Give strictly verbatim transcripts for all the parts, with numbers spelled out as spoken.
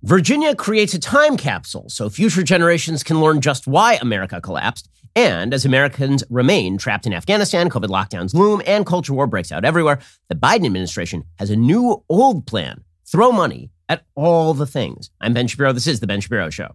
Virginia creates a time capsule so future generations can learn just why America collapsed. And as Americans remain trapped in Afghanistan, COVID lockdowns loom, and culture war breaks out everywhere, the Biden administration has a new old plan. Throw money at all the things. I'm Ben Shapiro. This is The Ben Shapiro Show.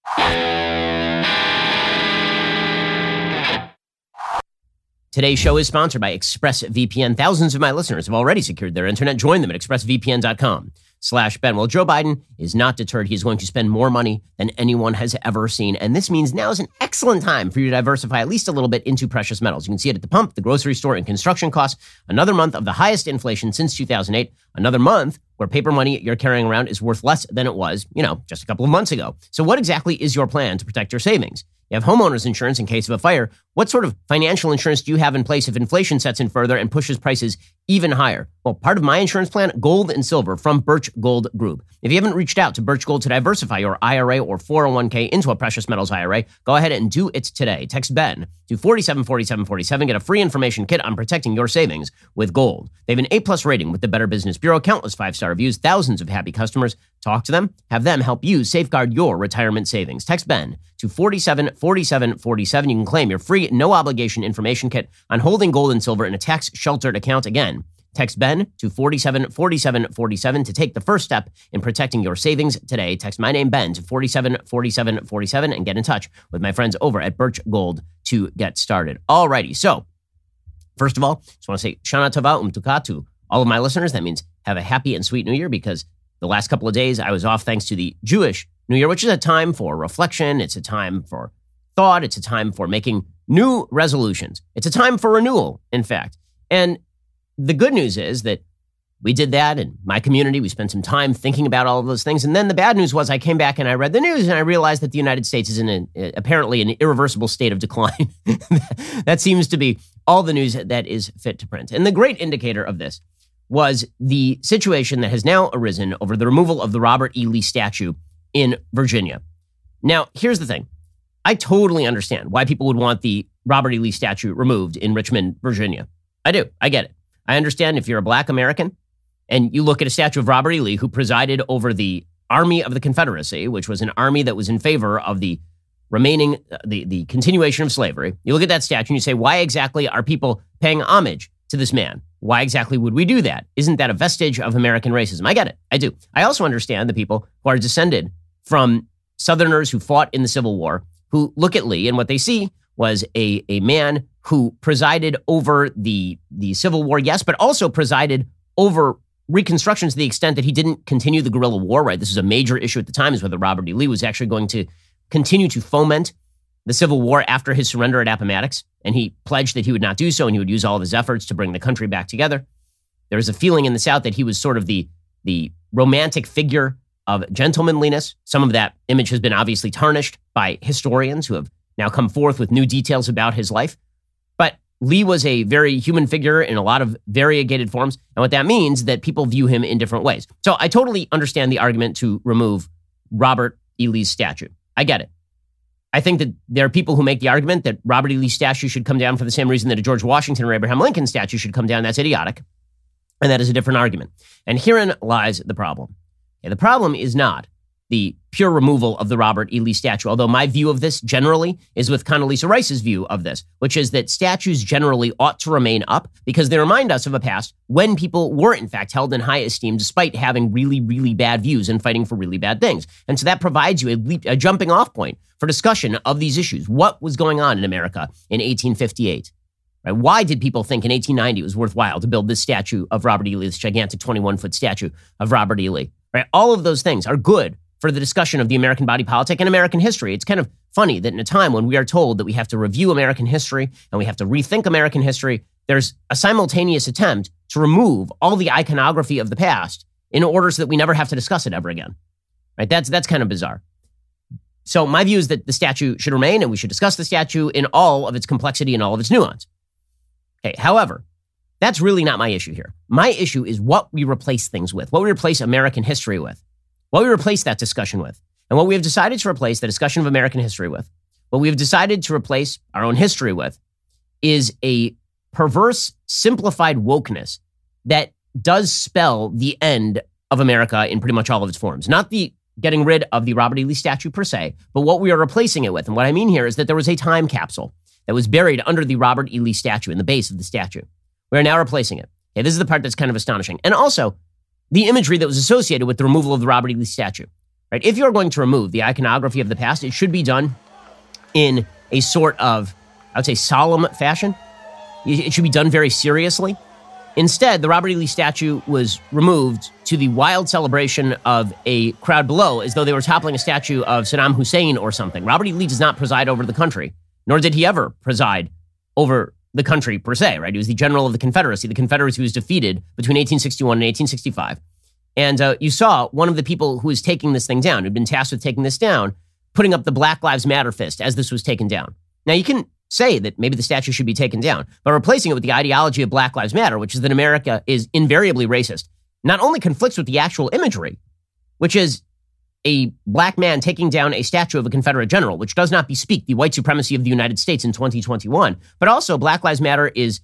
Today's show is sponsored by ExpressVPN. Thousands of my listeners have already secured their internet. Join them at expressvpn.com slash Ben. Well, Joe Biden is not deterred. He's going to spend more money than anyone has ever seen. And this means now is an excellent time for you to diversify at least a little bit into precious metals. You can see it at the pump, the grocery store, and construction costs. Another month of the highest inflation since two thousand eight. Another month where paper money you're carrying around is worth less than it was, you know, just a couple of months ago. So what exactly is your plan to protect your savings? You have homeowners insurance in case of a fire. What sort of financial insurance do you have in place if inflation sets in further and pushes prices even higher? Well, part of my insurance plan, gold and silver from Birch Gold Group. If you haven't reached out to Birch Gold to diversify your I R A or four oh one k into a precious metals I R A, go ahead and do it today. Text Ben to four seven four seven four seven. Get a free information kit on protecting your savings with gold. They have an A-plus rating with the Better Business Bureau, countless five-star reviews, thousands of happy customers. Talk to them. Have them help you safeguard your retirement savings. Text Ben to four seven four seven four seven. You can claim your free, no-obligation information kit on holding gold and silver in a tax-sheltered account. Again, text Ben to four seven four seven four seven to take the first step in protecting your savings today. Text my name, Ben, to four seven four seven four seven and get in touch with my friends over at Birch Gold to get started. Alrighty, so first of all, just want to say Shana Tova Umtuka to all of my listeners. That means have a happy and sweet New Year, because the last couple of days I was off thanks to the Jewish New Year, which is a time for reflection. It's a time for thought. It's a time for making new resolutions. It's a time for renewal, in fact. And the good news is that we did that in my community. We spent some time thinking about all of those things. And then the bad news was I came back and I read the news and I realized that the United States is in an, apparently an irreversible state of decline. That seems to be all the news that is fit to print. And the great indicator of this was the situation that has now arisen over the removal of the Robert E. Lee statue in Virginia. Now, here's the thing. I totally understand why people would want the Robert E. Lee statue removed in Richmond, Virginia. I do. I get it. I understand if you're a Black American and you look at a statue of Robert E. Lee, who presided over the Army of the Confederacy, which was an army that was in favor of the remaining, the, the continuation of slavery. You look at that statue and you say, why exactly are people paying homage to this man? Why exactly would we do that? Isn't that a vestige of American racism? I get it. I do. I also understand the people who are descended from Southerners who fought in the Civil War, who look at Lee and what they see was a, a man who presided over the, the Civil War, yes, but also presided over Reconstruction to the extent that he didn't continue the guerrilla war, right? This is a major issue at the time, is whether Robert E. Lee was actually going to continue to foment the Civil War after his surrender at Appomattox, and he pledged that he would not do so, and he would use all of his efforts to bring the country back together. There was a feeling in the South that he was sort of the, the romantic figure of gentlemanliness. Some of that image has been obviously tarnished by historians who have now come forth with new details about his life. But Lee was a very human figure in a lot of variegated forms, and what that means is that people view him in different ways. So I totally understand the argument to remove Robert E. Lee's statue. I get it. I think that there are people who make the argument that Robert E. Lee's statue should come down for the same reason that a George Washington or Abraham Lincoln statue should come down. That's idiotic. And that is a different argument. And herein lies the problem. Okay, the problem is not the pure removal of the Robert E. Lee statue, although my view of this generally is with Condoleezza Rice's view of this, which is that statues generally ought to remain up because they remind us of a past when people were, in fact, held in high esteem despite having really, really bad views and fighting for really bad things. And so that provides you a, leap, a jumping off point for discussion of these issues. What was going on in America in eighteen fifty-eight? Right? Why did people think in eighteen ninety it was worthwhile to build this statue of Robert E. Lee, this gigantic twenty-one foot statue of Robert E. Lee? Right? All of those things are good for the discussion of the American body politic and American history. It's kind of funny that in a time when we are told that we have to review American history and we have to rethink American history, there's a simultaneous attempt to remove all the iconography of the past in order so that we never have to discuss it ever again. Right? That's that's kind of bizarre. So my view is that the statue should remain and we should discuss the statue in all of its complexity and all of its nuance. Okay, however, that's really not my issue here. My issue is what we replace things with, what we replace American history with. What we replace that discussion with, and what we have decided to replace the discussion of American history with, what we have decided to replace our own history with, is a perverse, simplified wokeness that does spell the end of America in pretty much all of its forms. Not the getting rid of the Robert E. Lee statue per se, but what we are replacing it with. And what I mean here is that there was a time capsule that was buried under the Robert E. Lee statue in the base of the statue. We are now replacing it. Okay, this is the part that's kind of astonishing. And also, the imagery that was associated with the removal of the Robert E. Lee statue. Right? If you're going to remove the iconography of the past, it should be done in a sort of, I would say, solemn fashion. It should be done very seriously. Instead, the Robert E. Lee statue was removed to the wild celebration of a crowd below, as though they were toppling a statue of Saddam Hussein or something. Robert E. Lee does not preside over the country, nor did he ever preside over the country per se, right? He was the general of the Confederacy. The Confederacy was defeated between eighteen sixty-one and eighteen sixty-five. And uh, you saw one of the people who was taking this thing down, who'd been tasked with taking this down, putting up the Black Lives Matter fist as this was taken down. Now, you can say that maybe the statue should be taken down, but replacing it with the ideology of Black Lives Matter, which is that America is invariably racist, not only conflicts with the actual imagery, which is a black man taking down a statue of a Confederate general, which does not bespeak the white supremacy of the United States in twenty twenty-one, but also Black Lives Matter is,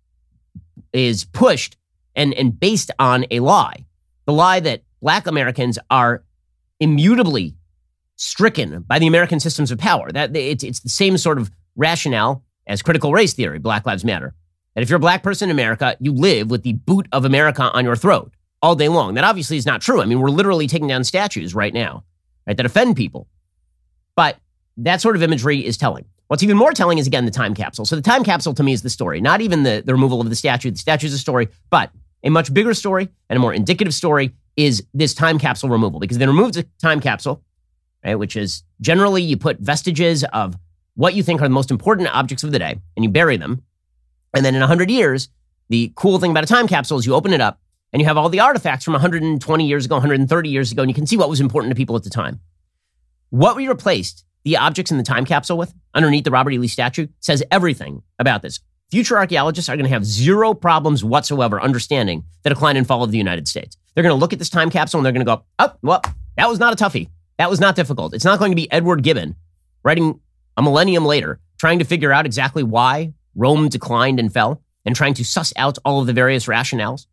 is pushed and, and based on a lie. The lie that black Americans are immutably stricken by the American systems of power. That it's, it's the same sort of rationale as critical race theory, Black Lives Matter. That if you're a black person in America, you live with the boot of America on your throat all day long. That obviously is not true. I mean, we're literally taking down statues right now, right, that offend people. But that sort of imagery is telling. What's even more telling is, again, the time capsule. So the time capsule to me is the story, not even the, the removal of the statue. The statue is a story, but a much bigger story and a more indicative story is this time capsule removal, because they removed the time capsule, right, which is generally you put vestiges of what you think are the most important objects of the day, and you bury them. And then in one hundred years, the cool thing about a time capsule is you open it up, and you have all the artifacts from one hundred twenty years ago, one hundred thirty years ago, and you can see what was important to people at the time. What we replaced the objects in the time capsule with, underneath the Robert E. Lee statue, says everything about this. Future archaeologists are going to have zero problems whatsoever understanding the decline and fall of the United States. They're going to look at this time capsule, and they're going to go, oh, well, that was not a toughie. That was not difficult. It's not going to be Edward Gibbon writing a millennium later, trying to figure out exactly why Rome declined and fell, and trying to suss out all of the various rationales.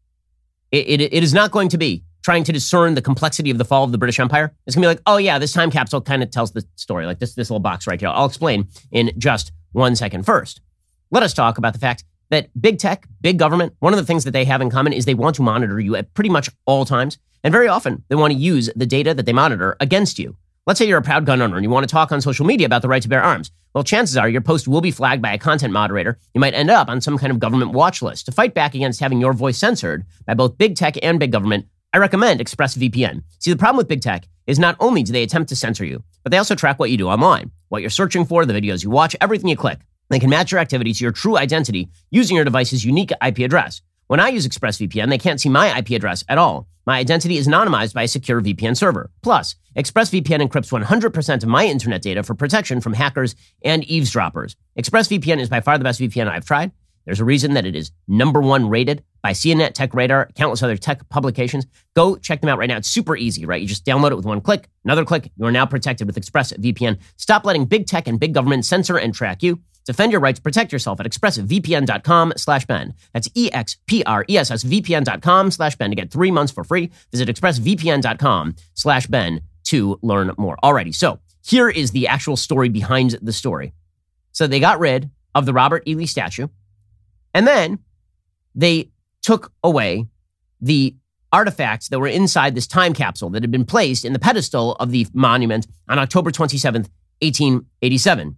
It, it, it is not going to be trying to discern the complexity of the fall of the British Empire. It's going to be like, oh yeah, this time capsule kind of tells the story, like this, this little box right here. I'll explain in just one second. First, let us talk about the fact that big tech, big government, one of the things that they have in common is they want to monitor you at pretty much all times. And very often, they want to use the data that they monitor against you. Let's say you're a proud gun owner and you want to talk on social media about the right to bear arms. Well, chances are your post will be flagged by a content moderator. You might end up on some kind of government watch list. To fight back against having your voice censored by both big tech and big government, I recommend ExpressVPN. See, the problem with big tech is not only do they attempt to censor you, but they also track what you do online, what you're searching for, the videos you watch, everything you click. They can match your activity to your true identity using your device's unique I P address. When I use ExpressVPN, they can't see my I P address at all. My identity is anonymized by a secure V P N server. Plus, ExpressVPN encrypts one hundred percent of my internet data for protection from hackers and eavesdroppers. ExpressVPN is by far the best V P N I've tried. There's a reason that it is number one rated by C N N, Tech Radar, countless other tech publications. Go check them out right now. It's super easy, right? You just download it with one click, another click. You are now protected with ExpressVPN. Stop letting big tech and big government censor and track you. Defend your rights, protect yourself at expressvpn.com slash Ben. That's E-X-P-R-E-S-S-V-P-N.com slash Ben to get three months for free. Visit expressvpn.com slash Ben to learn more. Alrighty, so here is the actual story behind the story. So they got rid of the Robert E. Lee statue, and then they took away the artifacts that were inside this time capsule that had been placed in the pedestal of the monument on October twenty-seventh, eighteen eighty-seven.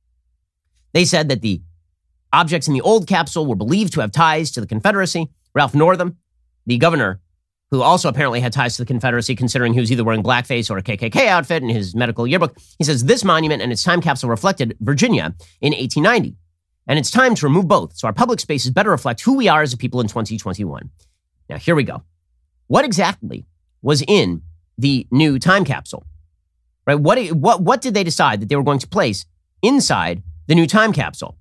They said that the objects in the old capsule were believed to have ties to the Confederacy. Ralph Northam, the governor, who also apparently had ties to the Confederacy, considering he was either wearing blackface or a K K K outfit in his medical yearbook, he says this monument and its time capsule reflected Virginia in eighteen ninety. And it's time to remove both so our public spaces better reflect who we are as a people in twenty twenty-one. Now, here we go. What exactly was in the new time capsule? Right? What, what, what did they decide that they were going to place inside the new time capsule?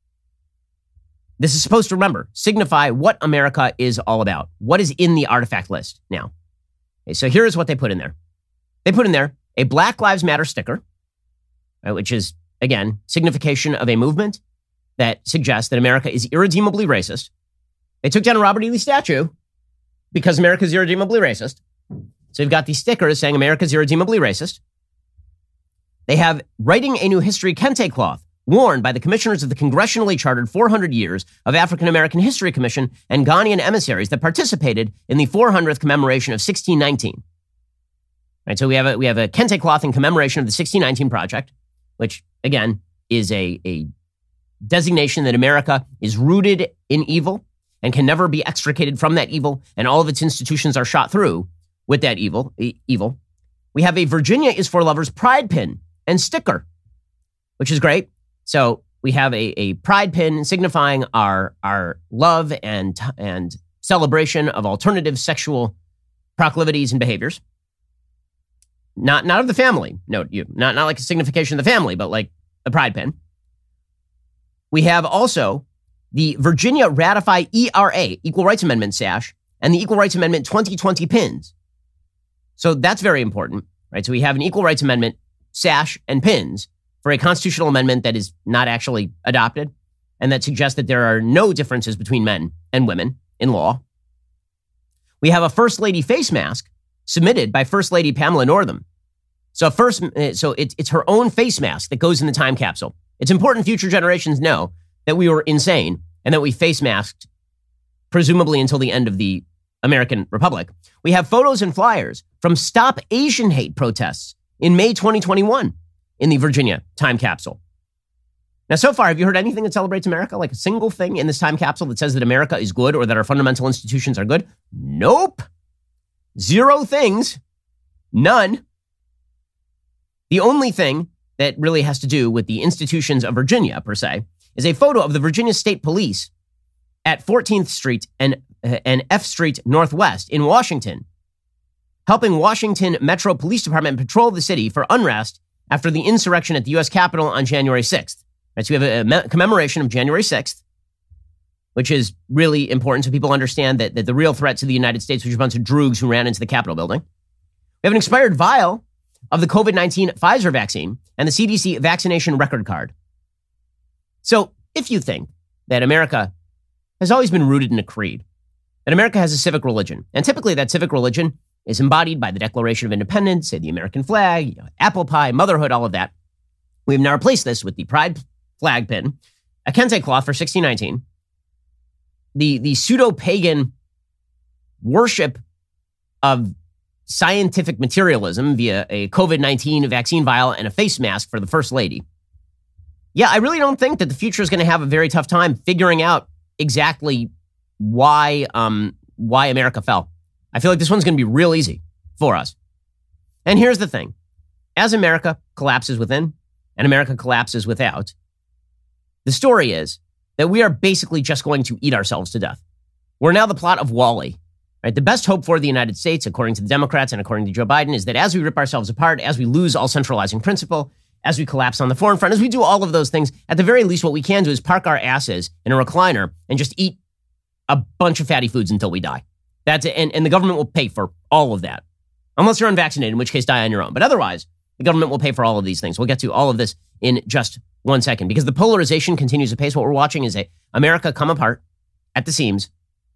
This is supposed to, remember, signify what America is all about. What is in the artifact list now? Okay, so here is what they put in there. They put in there a Black Lives Matter sticker, right, which is, again, signification of a movement that suggests that America is irredeemably racist. They took down a Robert E. Lee statue because America is irredeemably racist. So you've got these stickers saying America's irredeemably racist. They have Writing a New History Kente cloth, worn by the commissioners of the congressionally chartered four hundred years of African American History Commission and Ghanaian emissaries that participated in the four hundredth commemoration of sixteen nineteen. Right, so we have a we have a Kente cloth in commemoration of the sixteen nineteen project, which again is a, a designation that America is rooted in evil and can never be extricated from that evil, and all of its institutions are shot through with that evil. E- evil. We have a Virginia is for Lovers pride pin and sticker, which is great. So we have a, a pride pin signifying our our love and and celebration of alternative sexual proclivities and behaviors. Not not of the family. Note you not not like a signification of the family, but like a pride pin. We have also the Virginia Ratify E R A, Equal Rights Amendment sash, and the Equal Rights Amendment twenty twenty pins. So that's very important, right? So we have an Equal Rights Amendment sash and pins for a constitutional amendment that is not actually adopted and that suggests that there are no differences between men and women in law. We have a First Lady face mask submitted by First Lady Pamela Northam. So first, so it's, it's her own face mask that goes in the time capsule. It's important future generations know that we were insane and that we face masked presumably until the end of the American Republic. We have photos and flyers from Stop Asian Hate protests in May twenty twenty-one in the Virginia time capsule. Now, so far, have you heard anything that celebrates America? Like a single thing in this time capsule that says that America is good or that our fundamental institutions are good? Nope. Zero things. None. The only thing that really has to do with the institutions of Virginia, per se, is a photo of the Virginia State Police at fourteenth Street and, uh, and F Street Northwest in Washington, helping Washington Metro Police Department patrol the city for unrest after the insurrection at the U S Capitol on January sixth. Right, so we have a, a commemoration of January sixth, which is really important so people understand that, that the real threat to the United States was a bunch of droogs who ran into the Capitol building. We have an expired vial of the COVID nineteen Pfizer vaccine and the C D C vaccination record card. So if you think that America has always been rooted in a creed, that America has a civic religion, and typically that civic religion is embodied by the Declaration of Independence, say the American flag, you know, apple pie, motherhood, all of that. We've now replaced this with the pride flag pin, a Kente cloth for sixteen nineteen, the, the pseudo-pagan worship of scientific materialism via a COVID nineteen vaccine vial and a face mask for the First Lady. Yeah, I really don't think that the future is going to have a very tough time figuring out exactly why, um, why America fell. I feel like this one's going to be real easy for us. And here's the thing. As America collapses within and America collapses without, the story is that we are basically just going to eat ourselves to death. We're now the plot of WALL-E. Right? The best hope for the United States, according to the Democrats and according to Joe Biden, is that as we rip ourselves apart, as we lose all centralizing principle, as we collapse on the foreign front, as we do all of those things, at the very least, what we can do is park our asses in a recliner and just eat a bunch of fatty foods until we die. That's it. And, and the government will pay for all of that. Unless you're unvaccinated, in which case die on your own. But otherwise, the government will pay for all of these things. We'll get to all of this in just one second because the polarization continues apace. What we're watching is a America come apart at the seams,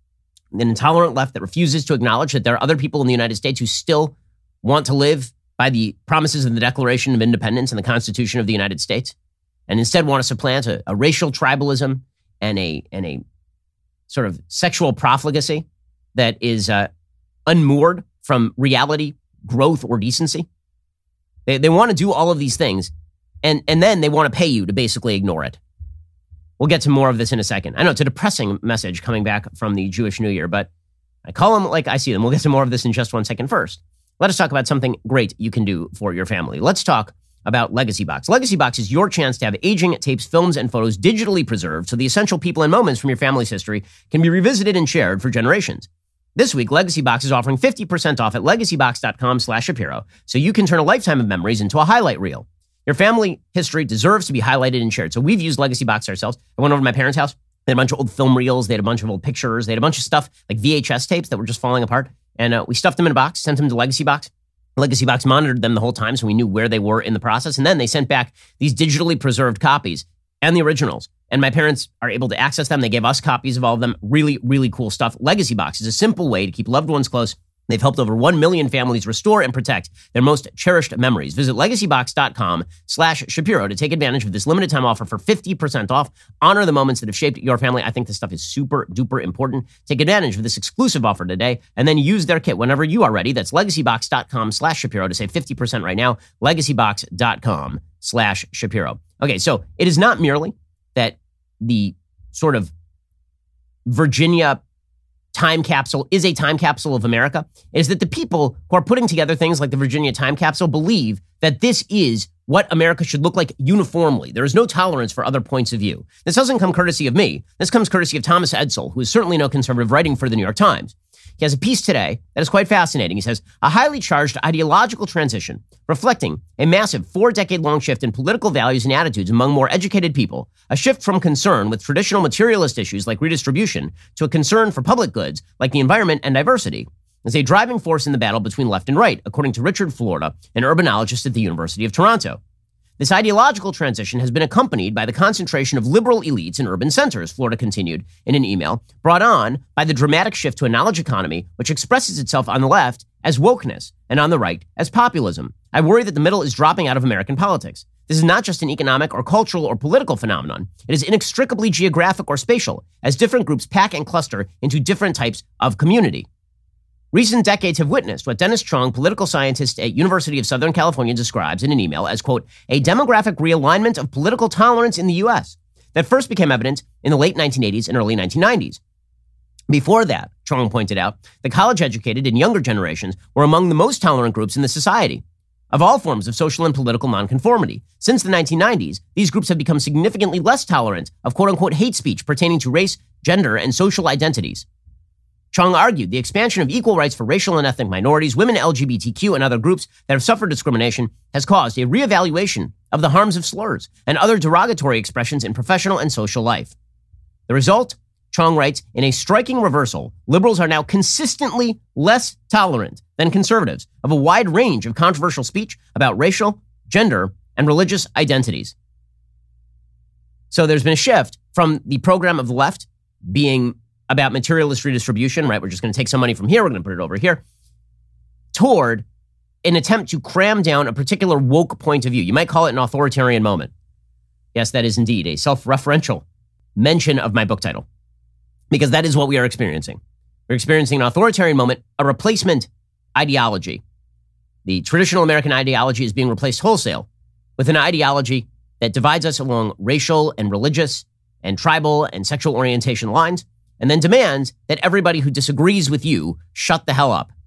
an intolerant left that refuses to acknowledge that there are other people in the United States who still want to live by the promises of the Declaration of Independence and the Constitution of the United States, and instead want to supplant a, a racial tribalism and a and a sort of sexual profligacy that is uh, unmoored from reality, growth, or decency. They they want to do all of these things, and and then they want to pay you to basically ignore it. We'll get to more of this in a second. I know it's a depressing message coming back from the Jewish New Year, but I call them like I see them. We'll get to more of this in just one second. First, let us talk about something great you can do for your family. Let's talk about Legacy Box. Legacy Box is your chance to have aging tapes, films, and photos digitally preserved so the essential people and moments from your family's history can be revisited and shared for generations. This week, Legacy Box is offering fifty percent off at legacybox.com slash Shapiro so you can turn a lifetime of memories into a highlight reel. Your family history deserves to be highlighted and shared. So we've used Legacy Box ourselves. I went over to my parents' house. They had a bunch of old film reels. They had a bunch of old pictures. They had a bunch of stuff like V H S tapes that were just falling apart. And uh, we stuffed them in a box, sent them to Legacy Box. Legacy Box monitored them the whole time so we knew where they were in the process. And then they sent back these digitally preserved copies and the originals. And my parents are able to access them. They gave us copies of all of them. Really, really cool stuff. Legacy Box is a simple way to keep loved ones close They've helped over one million families restore and protect their most cherished memories. Visit legacybox.com slash Shapiro to take advantage of this limited time offer for fifty percent off. Honor the moments that have shaped your family. I think this stuff is super duper important. Take advantage of this exclusive offer today and then use their kit whenever you are ready. That's legacybox.com slash Shapiro to save fifty percent right now. legacybox.com slash Shapiro. Okay, so it is not merely that the sort of Virginia time capsule is a time capsule of America. It is that the people who are putting together things like the Virginia time capsule believe that this is what America should look like uniformly. There is no tolerance for other points of view. This doesn't come courtesy of me. This comes courtesy of Thomas Edsall, who is certainly no conservative, writing for the New York Times. He has a piece today that is quite fascinating. He says, a highly charged ideological transition reflecting a massive four-decade-long shift in political values and attitudes among more educated people, a shift from concern with traditional materialist issues like redistribution to a concern for public goods like the environment and diversity, is a driving force in the battle between left and right, according to Richard Florida, an urbanologist at the University of Toronto. This ideological transition has been accompanied by the concentration of liberal elites in urban centers, Florida continued in an email, brought on by the dramatic shift to a knowledge economy, which expresses itself on the left as wokeness and on the right as populism. I worry that the middle is dropping out of American politics. This is not just an economic or cultural or political phenomenon. It is inextricably geographic or spatial, as different groups pack and cluster into different types of community. Recent decades have witnessed what Dennis Chong, political scientist at University of Southern California, describes in an email as, quote, a demographic realignment of political tolerance in the U S that first became evident in the late nineteen eighties and early nineteen nineties. Before that, Chong pointed out, the college-educated and younger generations were among the most tolerant groups in the society of all forms of social and political nonconformity. Since the nineteen nineties, these groups have become significantly less tolerant of quote-unquote hate speech pertaining to race, gender, and social identities. Chong argued the expansion of equal rights for racial and ethnic minorities, women, L G B T Q, and other groups that have suffered discrimination has caused a reevaluation of the harms of slurs and other derogatory expressions in professional and social life. The result, Chong writes, in a striking reversal, liberals are now consistently less tolerant than conservatives of a wide range of controversial speech about racial, gender, and religious identities. So there's been a shift from the program of the left being about materialist redistribution, right? We're just going to take some money from here, we're going to put it over here, toward an attempt to cram down a particular woke point of view. You might call it an authoritarian moment. Yes, that is indeed a self-referential mention of my book title, because that is what we are experiencing. We're experiencing an authoritarian moment, a replacement ideology. The traditional American ideology is being replaced wholesale with an ideology that divides us along racial and religious and tribal and sexual orientation lines, and then demands that everybody who disagrees with you shut the hell up.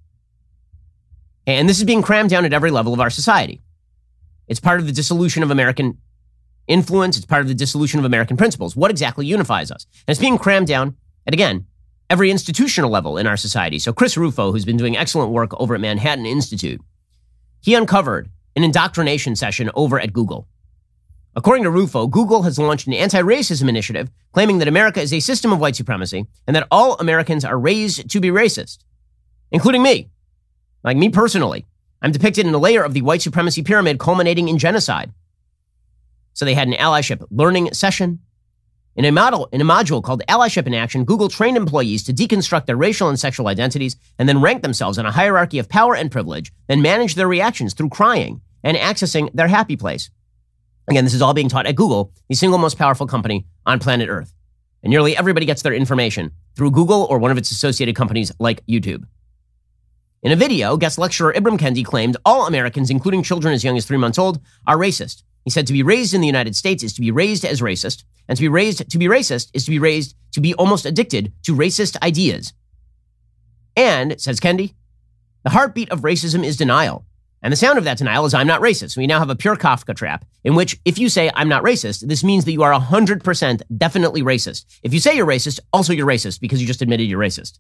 And this is being crammed down at every level of our society. It's part of the dissolution of American influence. It's part of the dissolution of American principles. What exactly unifies us? And it's being crammed down at, again, every institutional level in our society. So Chris Rufo, who's been doing excellent work over at Manhattan Institute, he uncovered an indoctrination session over at Google. According to Rufo, Google has launched an anti-racism initiative claiming that America is a system of white supremacy and that all Americans are raised to be racist, including me. Like me personally, I'm depicted in a layer of the white supremacy pyramid culminating in genocide. So they had an allyship learning session. In a model, in a module called Allyship in Action, Google trained employees to deconstruct their racial and sexual identities and then rank themselves in a hierarchy of power and privilege, then manage their reactions through crying and accessing their happy place. Again, this is all being taught at Google, the single most powerful company on planet Earth. And nearly everybody gets their information through Google or one of its associated companies like YouTube. In a video, guest lecturer Ibram Kendi claimed all Americans, including children as young as three months old, are racist. He said to be raised in the United States is to be raised as racist, and to be raised to be racist is to be raised to be almost addicted to racist ideas. And, says Kendi, the heartbeat of racism is denial. And the sound of that denial is I'm not racist. We now have a pure Kafka trap in which if you say I'm not racist, this means that you are one hundred percent definitely racist. If you say you're racist, also you're racist because you just admitted you're racist.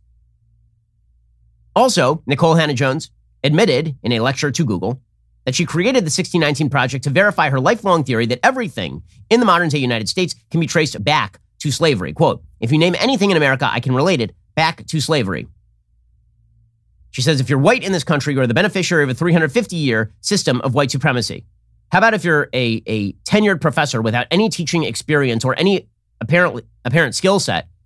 Also, Nicole Hannah-Jones admitted in a lecture to Google that she created the sixteen nineteen Project to verify her lifelong theory that everything in the modern-day United States can be traced back to slavery. Quote, if you name anything in America, I can relate it back to slavery. She says, if you're white in this country, you're the beneficiary of a three hundred fifty year system of white supremacy. How about if you're a, a tenured professor without any teaching experience or any apparent, apparent skill set,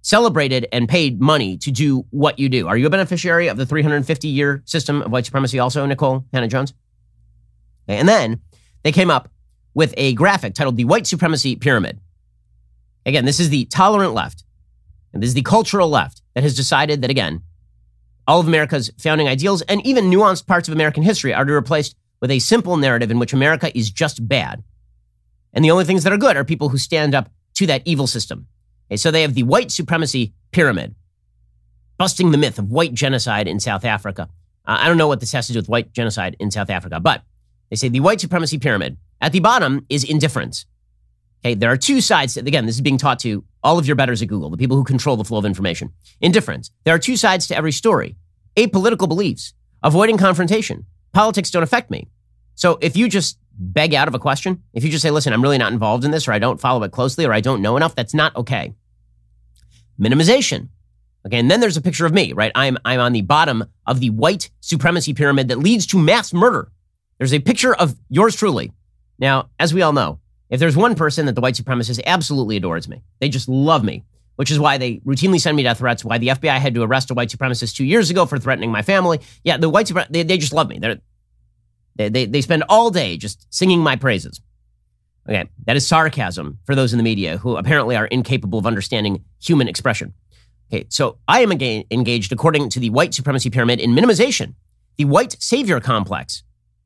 celebrated and paid money to do what you do. Are you a beneficiary of the three hundred fifty year system of white supremacy also, Nicole Hannah-Jones? Okay, and then they came up with a graphic titled The White Supremacy Pyramid. Again, this is the tolerant left, and this is the cultural left that has decided that, again, all of America's founding ideals and even nuanced parts of American history are to be replaced with a simple narrative in which America is just bad. And the only things that are good are people who stand up to that evil system. Okay, so they have the white supremacy pyramid, busting the myth of white genocide in South Africa. Uh, I don't know what this has to do with white genocide in South Africa, but they say the white supremacy pyramid. At the bottom is indifference. Okay, there are two sides. To, again, this is being taught to all of your betters at Google, the people who control the flow of information. Indifference. There are two sides to every story. Apolitical beliefs. Avoiding confrontation. Politics don't affect me. So if you just beg out of a question, if you just say, listen, I'm really not involved in this, or I don't follow it closely, or I don't know enough, that's not okay. Minimization. Okay, and then there's a picture of me, right? I'm, I'm on the bottom of the white supremacy pyramid that leads to mass murder. There's a picture of yours truly. Now, as we all know, if there's one person that the white supremacist absolutely adores me, they just love me, which is why they routinely send me death threats, why the F B I had to arrest a white supremacist two years ago for threatening my family. Yeah, the white supremacists, they, they just love me. They're, they, they, they spend all day just singing my praises. Okay, that is sarcasm for those in the media who apparently are incapable of understanding human expression. Okay, so I am again engaged, according to the white supremacy pyramid, in minimization, the white savior complex.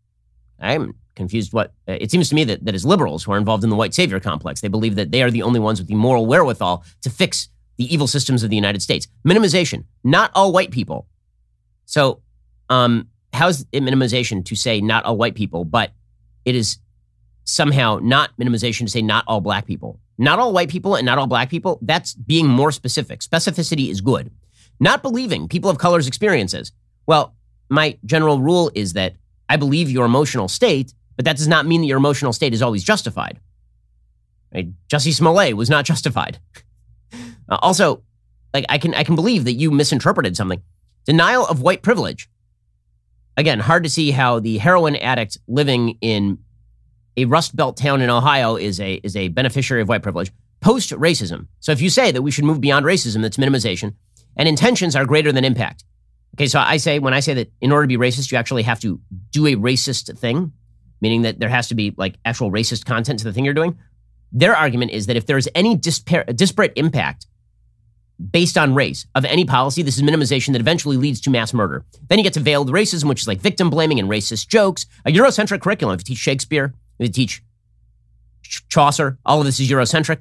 I'm confused what, uh, it seems to me that that is liberals who are involved in the white savior complex. They believe that they are the only ones with the moral wherewithal to fix the evil systems of the United States. Minimization, not all white people. So um, how's it minimization to say not all white people, but it is somehow not minimization to say not all black people? Not all white people and not all black people, that's being more specific. Specificity is good. Not believing people of color's experiences. Well, my general rule is that I believe your emotional state, but that does not mean that your emotional state is always justified. Right? Jussie Smollett was not justified. uh, also, like I can I can believe that you misinterpreted something. Denial of white privilege. Again, hard to see how the heroin addict living in a Rust Belt town in Ohio is a is a beneficiary of white privilege. Post-racism. So if you say that we should move beyond racism, that's minimization, and intentions are greater than impact. Okay, so I say, when I say that in order to be racist, you actually have to do a racist thing, meaning that there has to be like actual racist content to the thing you're doing. Their argument is that if there is any dispar- disparate impact based on race of any policy, this is minimization that eventually leads to mass murder. Then you get to veiled racism, which is like victim blaming and racist jokes. A Eurocentric curriculum. If you teach Shakespeare, if you teach Chaucer, all of this is Eurocentric.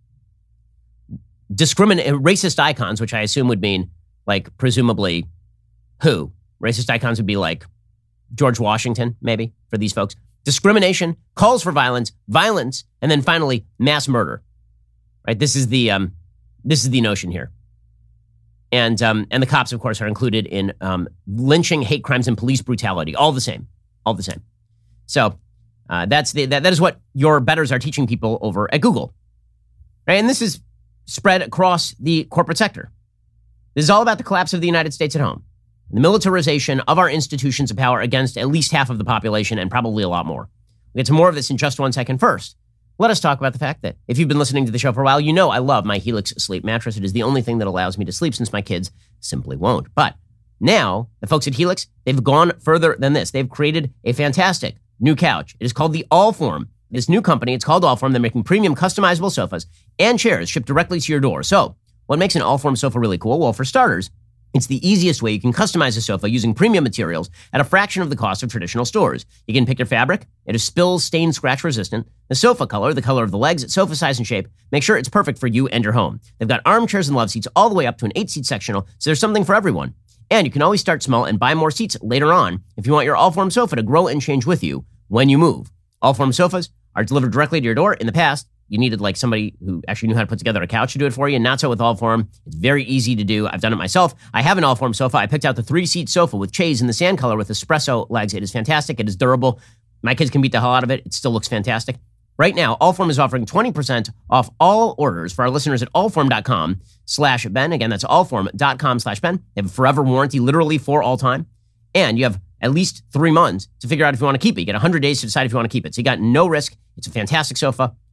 Discrimin- racist icons, which I assume would mean like presumably who? Racist icons would be like George Washington, maybe, for these folks. Discrimination, calls for violence, violence, and then finally mass murder. Right? This is the um, this is the notion here. And um, and the cops, of course, are included in um, lynching, hate crimes, and police brutality. All the same. All the same. So uh, that's the that, that is what your betters are teaching people over at Google. Right? And this is spread across the corporate sector. This is all about the collapse of the United States at home. The militarization of our institutions of power against at least half of the population and probably a lot more. We'll get to more of this in just one second. First, let us talk about the fact that if you've been listening to the show for a while, you know I love my Helix sleep mattress. It is the only thing that allows me to sleep since my kids simply won't. But now, the folks at Helix, they've gone further than this. They've created a fantastic new couch. It is called the Allform. This new company, it's called Allform. They're making premium customizable sofas and chairs shipped directly to your door. So, what makes an Allform sofa really cool? Well, for starters, it's the easiest way you can customize a sofa using premium materials at a fraction of the cost of traditional stores. You can pick your fabric. It is spill, stain, scratch resistant. The sofa color, the color of the legs, sofa size and shape. Make sure it's perfect for you and your home. They've got armchairs and love seats all the way up to an eight-seat sectional, so there's something for everyone. And you can always start small and buy more seats later on if you want your Allform sofa to grow and change with you when you move. Allform sofas are delivered directly to your door. In the past, you needed like somebody who actually knew how to put together a couch to do it for you. Not so with Allform. It's very easy to do. I've done it myself. I have an Allform sofa. I picked out the three-seat sofa with chaise in the sand color with espresso legs. It is fantastic. It is durable. My kids can beat the hell out of it. It still looks fantastic. Right now, Allform is offering twenty percent off all orders for our listeners at allform.com slash Ben. Again, that's allform.com slash Ben. They have a forever warranty, literally for all time. And you have at least three months to figure out if you want to keep it. You get one hundred days to decide if you want to keep it. So you got no risk. It's a fantastic sofa.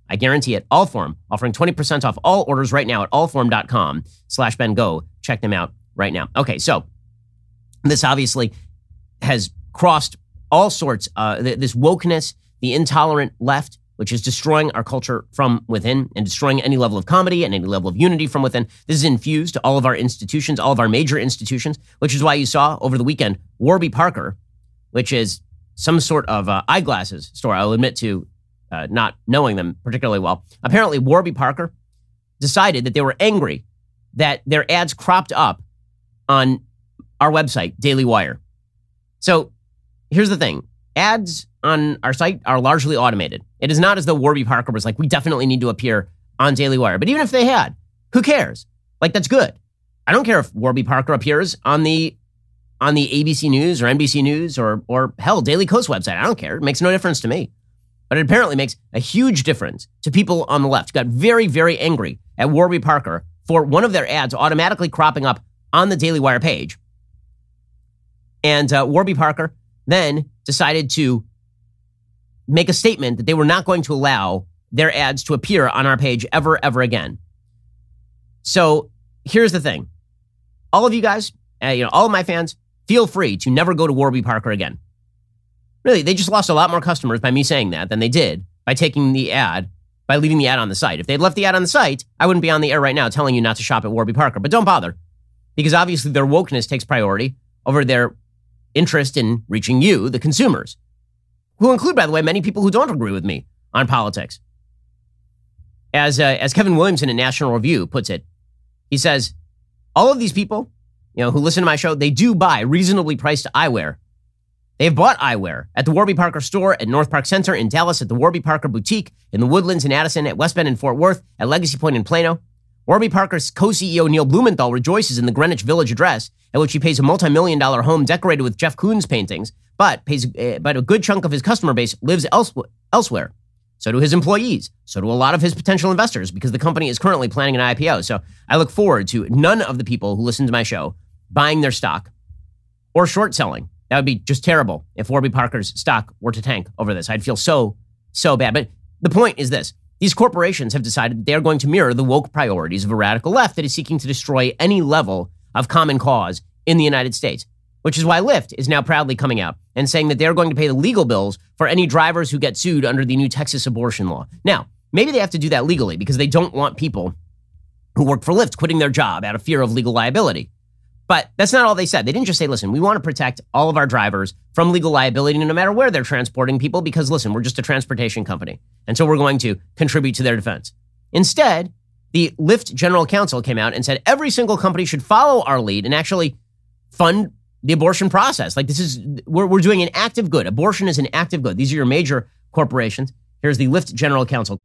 I guarantee it. Allform, offering twenty percent off all orders right now at allform.com slash Ben. Go check them out right now. Okay, so this obviously has crossed all sorts, uh, th- this wokeness, the intolerant left, which is destroying our culture from within and destroying any level of comedy and any level of unity from within. This is infused to all of our institutions, all of our major institutions, which is why you saw over the weekend Warby Parker, which is some sort of uh, eyeglasses store. I'll admit to uh, not knowing them particularly well. Apparently, Warby Parker decided that they were angry that their ads cropped up on our website, Daily Wire. So here's the thing. Ads on our site are largely automated. It is not as though Warby Parker was like, we definitely need to appear on Daily Wire. But even if they had, who cares? Like, that's good. I don't care if Warby Parker appears on the on the A B C News or N B C News or, or hell, Daily Kos website. I don't care. It makes no difference to me. But it apparently makes a huge difference to people on the left. Got very, very angry at Warby Parker for one of their ads automatically cropping up on the Daily Wire page. And uh, Warby Parker then decided to make a statement that they were not going to allow their ads to appear on our page ever, ever again. So here's the thing. All of you guys, uh, you know, all of my fans, feel free to never go to Warby Parker again. Really, they just lost a lot more customers by me saying that than they did by taking the ad, by leaving the ad on the site. If they'd left the ad on the site, I wouldn't be on the air right now telling you not to shop at Warby Parker. But don't bother, because obviously their wokeness takes priority over their interest in reaching you, the consumers, who include, by the way, many people who don't agree with me on politics. As, uh, as Kevin Williamson in National Review puts it, he says, all of these people, you know, who listen to my show, they do buy reasonably priced eyewear. They've bought eyewear at the Warby Parker store, at North Park Center in Dallas, at the Warby Parker Boutique, in the Woodlands in Addison, at West Bend in Fort Worth, at Legacy Point in Plano. Warby Parker's co-C E O Neil Blumenthal rejoices in the Greenwich Village address, at which he pays a multi-million dollar home decorated with Jeff Koons paintings, but pays, uh, but a good chunk of his customer base lives else- elsewhere. So do his employees. So do a lot of his potential investors, because the company is currently planning an I P O. So I look forward to none of the people who listen to my show buying their stock or short selling. That would be just terrible if Warby Parker's stock were to tank over this. I'd feel so, so bad. But the point is this. These corporations have decided that they are going to mirror the woke priorities of a radical left that is seeking to destroy any level of common cause in the United States, which is why Lyft is now proudly coming out and saying that they're going to pay the legal bills for any drivers who get sued under the new Texas abortion law. Now, maybe they have to do that legally because they don't want people who work for Lyft quitting their job out of fear of legal liability. But that's not all they said. They didn't just say, listen, we want to protect all of our drivers from legal liability no matter where they're transporting people because, listen, we're just a transportation company. And so we're going to contribute to their defense. Instead, the Lyft General Counsel came out and said every single company should follow our lead and actually fund the abortion process. Like this is, we're, we're doing an act of good. Abortion is an act of good. These are your major corporations. Here's the Lyft General Counsel.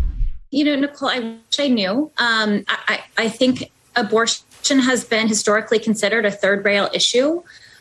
You know, Nicole, I wish I knew. Um, I, I think abortion has been historically considered a third rail issue,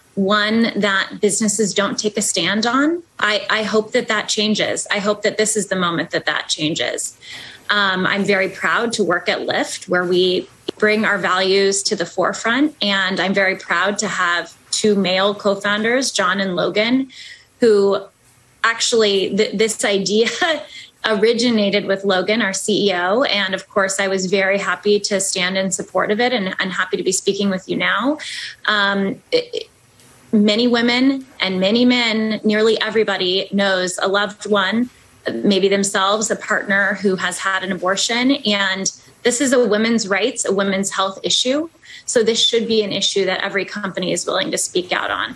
one that businesses don't take a stand on. I, I hope that that changes. I hope that this is the moment that that changes. Um, I'm very proud to work at Lyft, where we bring our values to the forefront. And I'm very proud to have two male co-founders, John and Logan, who actually th- this idea originated with Logan, our C E O. And of course, I was very happy to stand in support of it and, and happy to be speaking with you now. Um, it, many women and many men, nearly everybody knows a loved one, maybe themselves, a partner who has had an abortion. And this is a women's rights, a women's health issue. So this should be an issue that every company is willing to speak out on.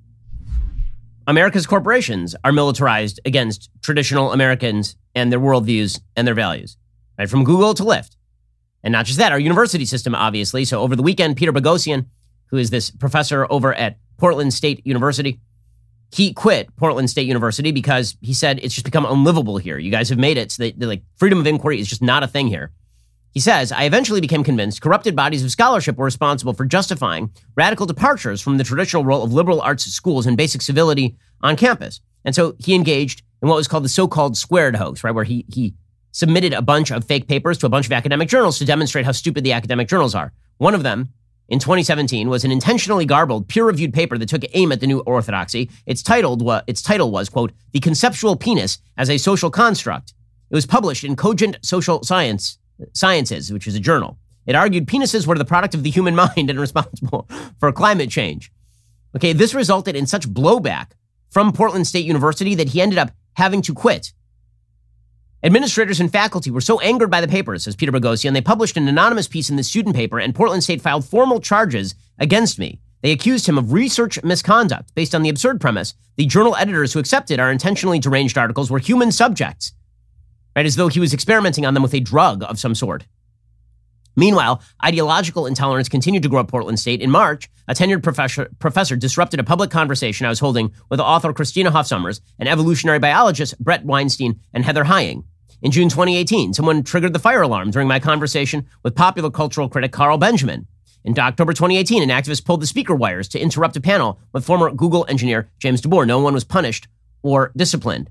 America's corporations are militarized against traditional Americans and their worldviews and their values, right? From Google to Lyft. And not just that, our university system, obviously. So over the weekend, Peter Boghossian, who is this professor over at Portland State University, he quit Portland State University because he said it's just become unlivable here. You guys have made it so that like freedom of inquiry is just not a thing here. He says, I eventually became convinced corrupted bodies of scholarship were responsible for justifying radical departures from the traditional role of liberal arts schools and basic civility on campus. And so he engaged in what was called the so-called squared hoax, right? Where he he submitted a bunch of fake papers to a bunch of academic journals to demonstrate how stupid the academic journals are. One of them, in twenty seventeen, was an intentionally garbled, peer-reviewed paper that took aim at the new orthodoxy. Its titled, its title was, quote, The Conceptual Penis as a Social Construct. It was published in Cogent Social Science Sciences, which is a journal. It argued penises were the product of the human mind and responsible for climate change. Okay, this resulted in such blowback from Portland State University that he ended up having to quit. Administrators and faculty were so angered by the paper, says Peter Boghossian, they published an anonymous piece in the student paper, and Portland State filed formal charges against me. They accused him of research misconduct based on the absurd premise the journal editors who accepted our intentionally deranged articles were human subjects, right, as though he was experimenting on them with a drug of some sort. Meanwhile, ideological intolerance continued to grow at Portland State. In March, a tenured professor, professor disrupted a public conversation I was holding with author Christina Hoff Sommers and evolutionary biologist Brett Weinstein and Heather Hying. In June twenty eighteen, someone triggered the fire alarm during my conversation with popular cultural critic Carl Benjamin. In October twenty eighteen, an activist pulled the speaker wires to interrupt a panel with former Google engineer James DeBoer. No one was punished or disciplined.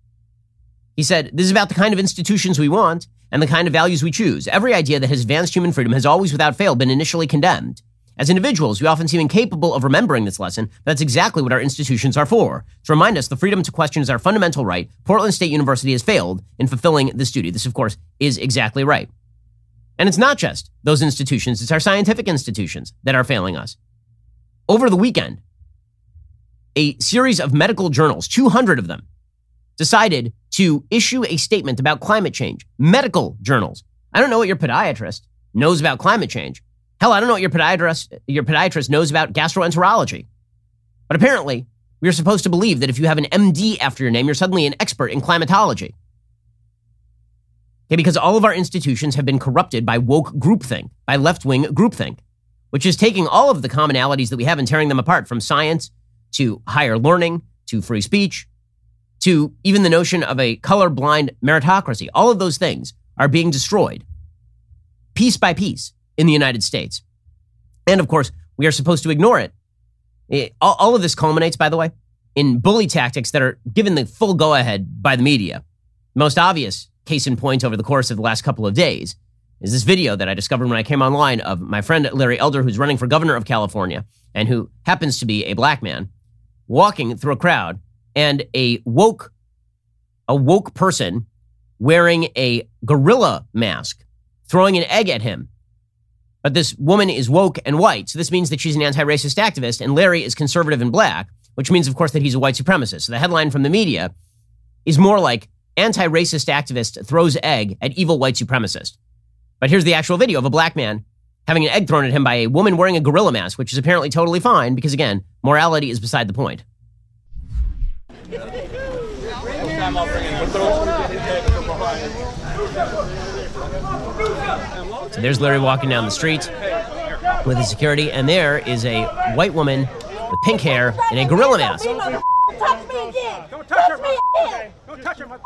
He said, this is about the kind of institutions we want and the kind of values we choose. Every idea that has advanced human freedom has always without fail been initially condemned. As individuals, we often seem incapable of remembering this lesson, but that's exactly what our institutions are for. To remind us the freedom to question is our fundamental right, Portland State University has failed in fulfilling this duty. This, of course, is exactly right. And it's not just those institutions, it's our scientific institutions that are failing us. Over the weekend, a series of medical journals, two hundred of them, decided to issue a statement about climate change. Medical journals. I don't know what your podiatrist knows about climate change. Hell, I don't know what your podiatrist, your podiatrist knows about gastroenterology. But apparently, we are supposed to believe that if you have an M D after your name, you're suddenly an expert in climatology. Okay, because all of our institutions have been corrupted by woke groupthink, by left-wing groupthink, which is taking all of the commonalities that we have and tearing them apart, from science to higher learning to free speech to even the notion of a colorblind meritocracy. All of those things are being destroyed piece by piece in the United States. And of course, we are supposed to ignore it. it all, all of this culminates, by the way, in bully tactics that are given the full go-ahead by the media. Most obvious case in point over the course of the last couple of days is this video that I discovered when I came online of my friend Larry Elder, who's running for governor of California and who happens to be a black man, walking through a crowd, and a woke, a woke person wearing a gorilla mask, throwing an egg at him. But this woman is woke and white, so this means that she's an anti-racist activist, and Larry is conservative and black, which means, of course, that he's a white supremacist. So the headline from the media is more like anti-racist activist throws egg at evil white supremacist. But here's the actual video of a black man having an egg thrown at him by a woman wearing a gorilla mask, which is apparently totally fine because, again, morality is beside the point. So there's Larry walking down the street with his security, and there is a white woman with pink hair in a gorilla mask. Don't touch me again! Don't touch me again! Don't touch her!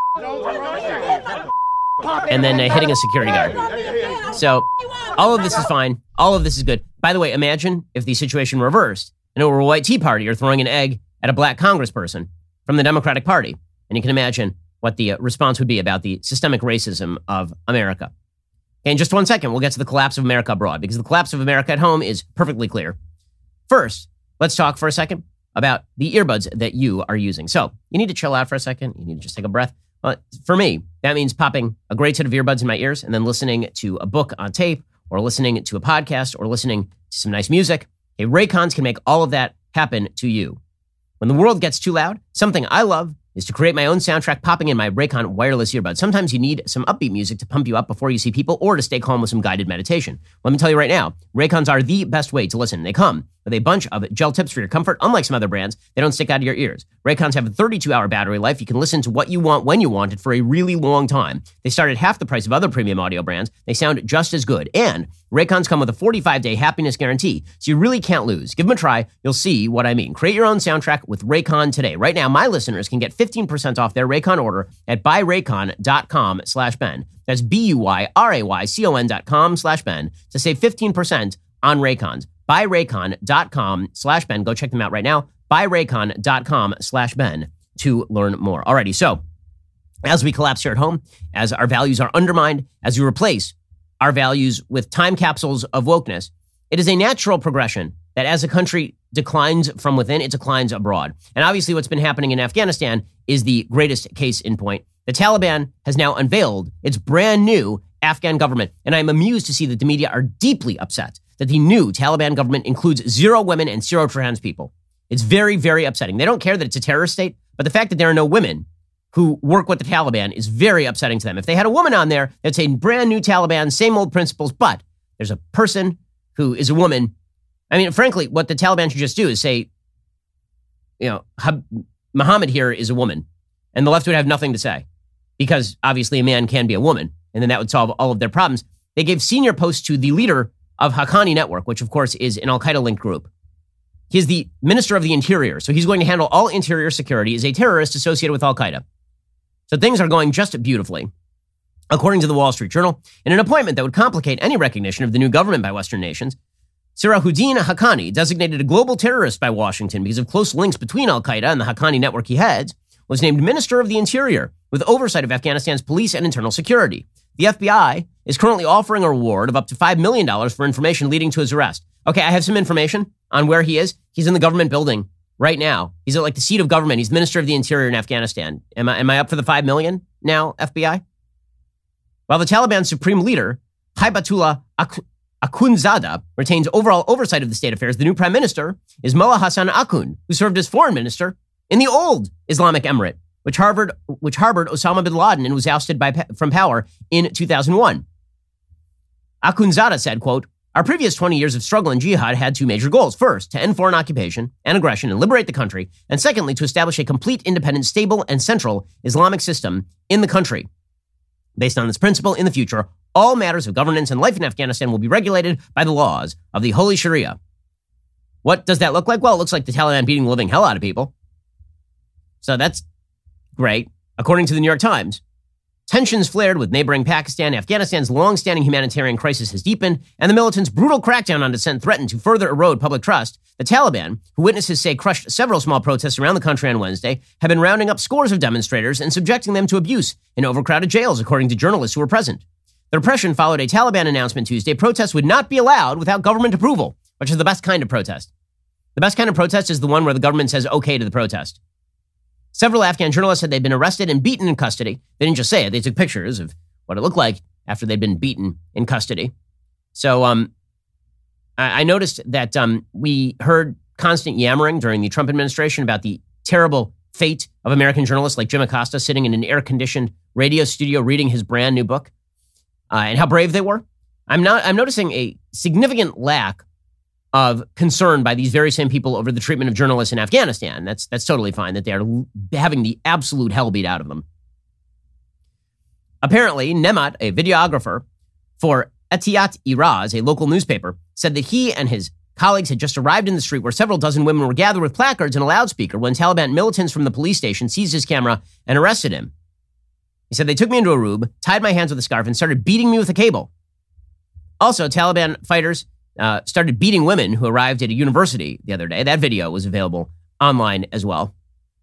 And then uh, hitting a security guard. So all of this is fine. All of this is good. By the way, imagine if the situation reversed and it were a white Tea Partier throwing an egg at a black congressperson from the Democratic Party. And you can imagine what the uh, response would be about the systemic racism of America. Okay, in just one second, we'll get to the collapse of America abroad, because the collapse of America at home is perfectly clear. First, let's talk for a second about the earbuds that you are using. So you need to chill out for a second. You need to just take a breath. Well, for me, that means popping a great set of earbuds in my ears and then listening to a book on tape, or listening to a podcast, or listening to some nice music. Okay, Raycons can make all of that happen to you. When the world gets too loud, something I love is to create my own soundtrack, popping in my Raycon wireless earbuds. Sometimes you need some upbeat music to pump you up before you see people, or to stay calm with some guided meditation. Let me tell you right now, Raycons are the best way to listen. They come with a bunch of gel tips for your comfort. Unlike some other brands, they don't stick out of your ears. Raycons have a thirty-two hour battery life. You can listen to what you want when you want it for a really long time. They start at half the price of other premium audio brands. They sound just as good. And Raycons come with a forty-five day happiness guarantee, so you really can't lose. Give them a try. You'll see what I mean. Create your own soundtrack with Raycon today. Right now, my listeners can get fifteen percent off their Raycon order at buyraycon.com slash Ben. That's B-U-Y-R-A-Y-C-O-N dot com slash Ben to save fifteen percent on Raycons. buyraycon.com slash Ben. Go check them out right now. buyraycon.com slash Ben to learn more. Alrighty, so as we collapse here at home, as our values are undermined, as we replace our values with time capsules of wokeness, it is a natural progression that as a country declines from within, it declines abroad. And obviously what's been happening in Afghanistan is the greatest case in point. The Taliban has now unveiled its brand new Afghan government, and I'm amused to see that the media are deeply upset that the new Taliban government includes zero women and zero trans people. It's very, very upsetting. They don't care that it's a terrorist state, but the fact that there are no women who work with the Taliban is very upsetting to them. If they had a woman on there, they'd say brand new Taliban, same old principles, but there's a person who is a woman. I mean, frankly, what the Taliban should just do is say, you know, Muhammad here is a woman, and the left would have nothing to say because obviously a man can be a woman, and then that would solve all of their problems. They gave senior posts to the leader of Haqqani Network, which of course is an Al-Qaeda linked group. He is the Minister of the Interior, so he's going to handle all interior security as a terrorist associated with Al-Qaeda. So things are going just beautifully, according to the Wall Street Journal. In an appointment that would complicate any recognition of the new government by Western nations, Sirajuddin Haqqani, designated a global terrorist by Washington because of close links between Al-Qaeda and the Haqqani network he heads, was named Minister of the Interior with oversight of Afghanistan's police and internal security. The F B I is currently offering a reward of up to five million dollars for information leading to his arrest. Okay, I have some information on where he is. He's in the government building right now. He's at like the seat of government. He's Minister of the Interior in Afghanistan. Am I, am I up for the five million dollars now, F B I? While the Taliban's supreme leader, Haibatullah Akhundzada, retains overall oversight of the state affairs, the new prime minister is Mullah Hassan Akhund, who served as foreign minister in the old Islamic Emirate, which harbored, which harbored Osama bin Laden and was ousted by, from power in two thousand one. Akhundzada said, quote, "Our previous twenty years of struggle in jihad had two major goals. First, to end foreign occupation and aggression and liberate the country. And secondly, to establish a complete, independent, stable, and central Islamic system in the country. Based on this principle, in the future, all matters of governance and life in Afghanistan will be regulated by the laws of the Holy Sharia." What does that look like? Well, it looks like the Taliban beating the living hell out of people. So that's great. According to the New York Times, tensions flared with neighboring Pakistan. Afghanistan's long-standing humanitarian crisis has deepened, and the militants' brutal crackdown on dissent threatened to further erode public trust. The Taliban, who witnesses say crushed several small protests around the country on Wednesday, have been rounding up scores of demonstrators and subjecting them to abuse in overcrowded jails, according to journalists who were present. The repression followed a Taliban announcement Tuesday. Protests would not be allowed without government approval, which is the best kind of protest. The best kind of protest is the one where the government says okay to the protest. Several Afghan journalists said they'd been arrested and beaten in custody. They didn't just say it. They took pictures of what it looked like after they'd been beaten in custody. So um, I, I noticed that um, we heard constant yammering during the Trump administration about the terrible fate of American journalists like Jim Acosta sitting in an air-conditioned radio studio reading his brand new book uh, and how brave they were. I'm not. I'm noticing a significant lack of concern by these very same people over the treatment of journalists in Afghanistan. That's that's totally fine that they are having the absolute hell beat out of them. Apparently, Nemat, a videographer for Etiyat-e-Raz, a local newspaper, said that he and his colleagues had just arrived in the street where several dozen women were gathered with placards and a loudspeaker when Taliban militants from the police station seized his camera and arrested him. He said, "They took me into a room, tied my hands with a scarf, and started beating me with a cable." Also, Taliban fighters Uh, started beating women who arrived at a university the other day. That video was available online as well.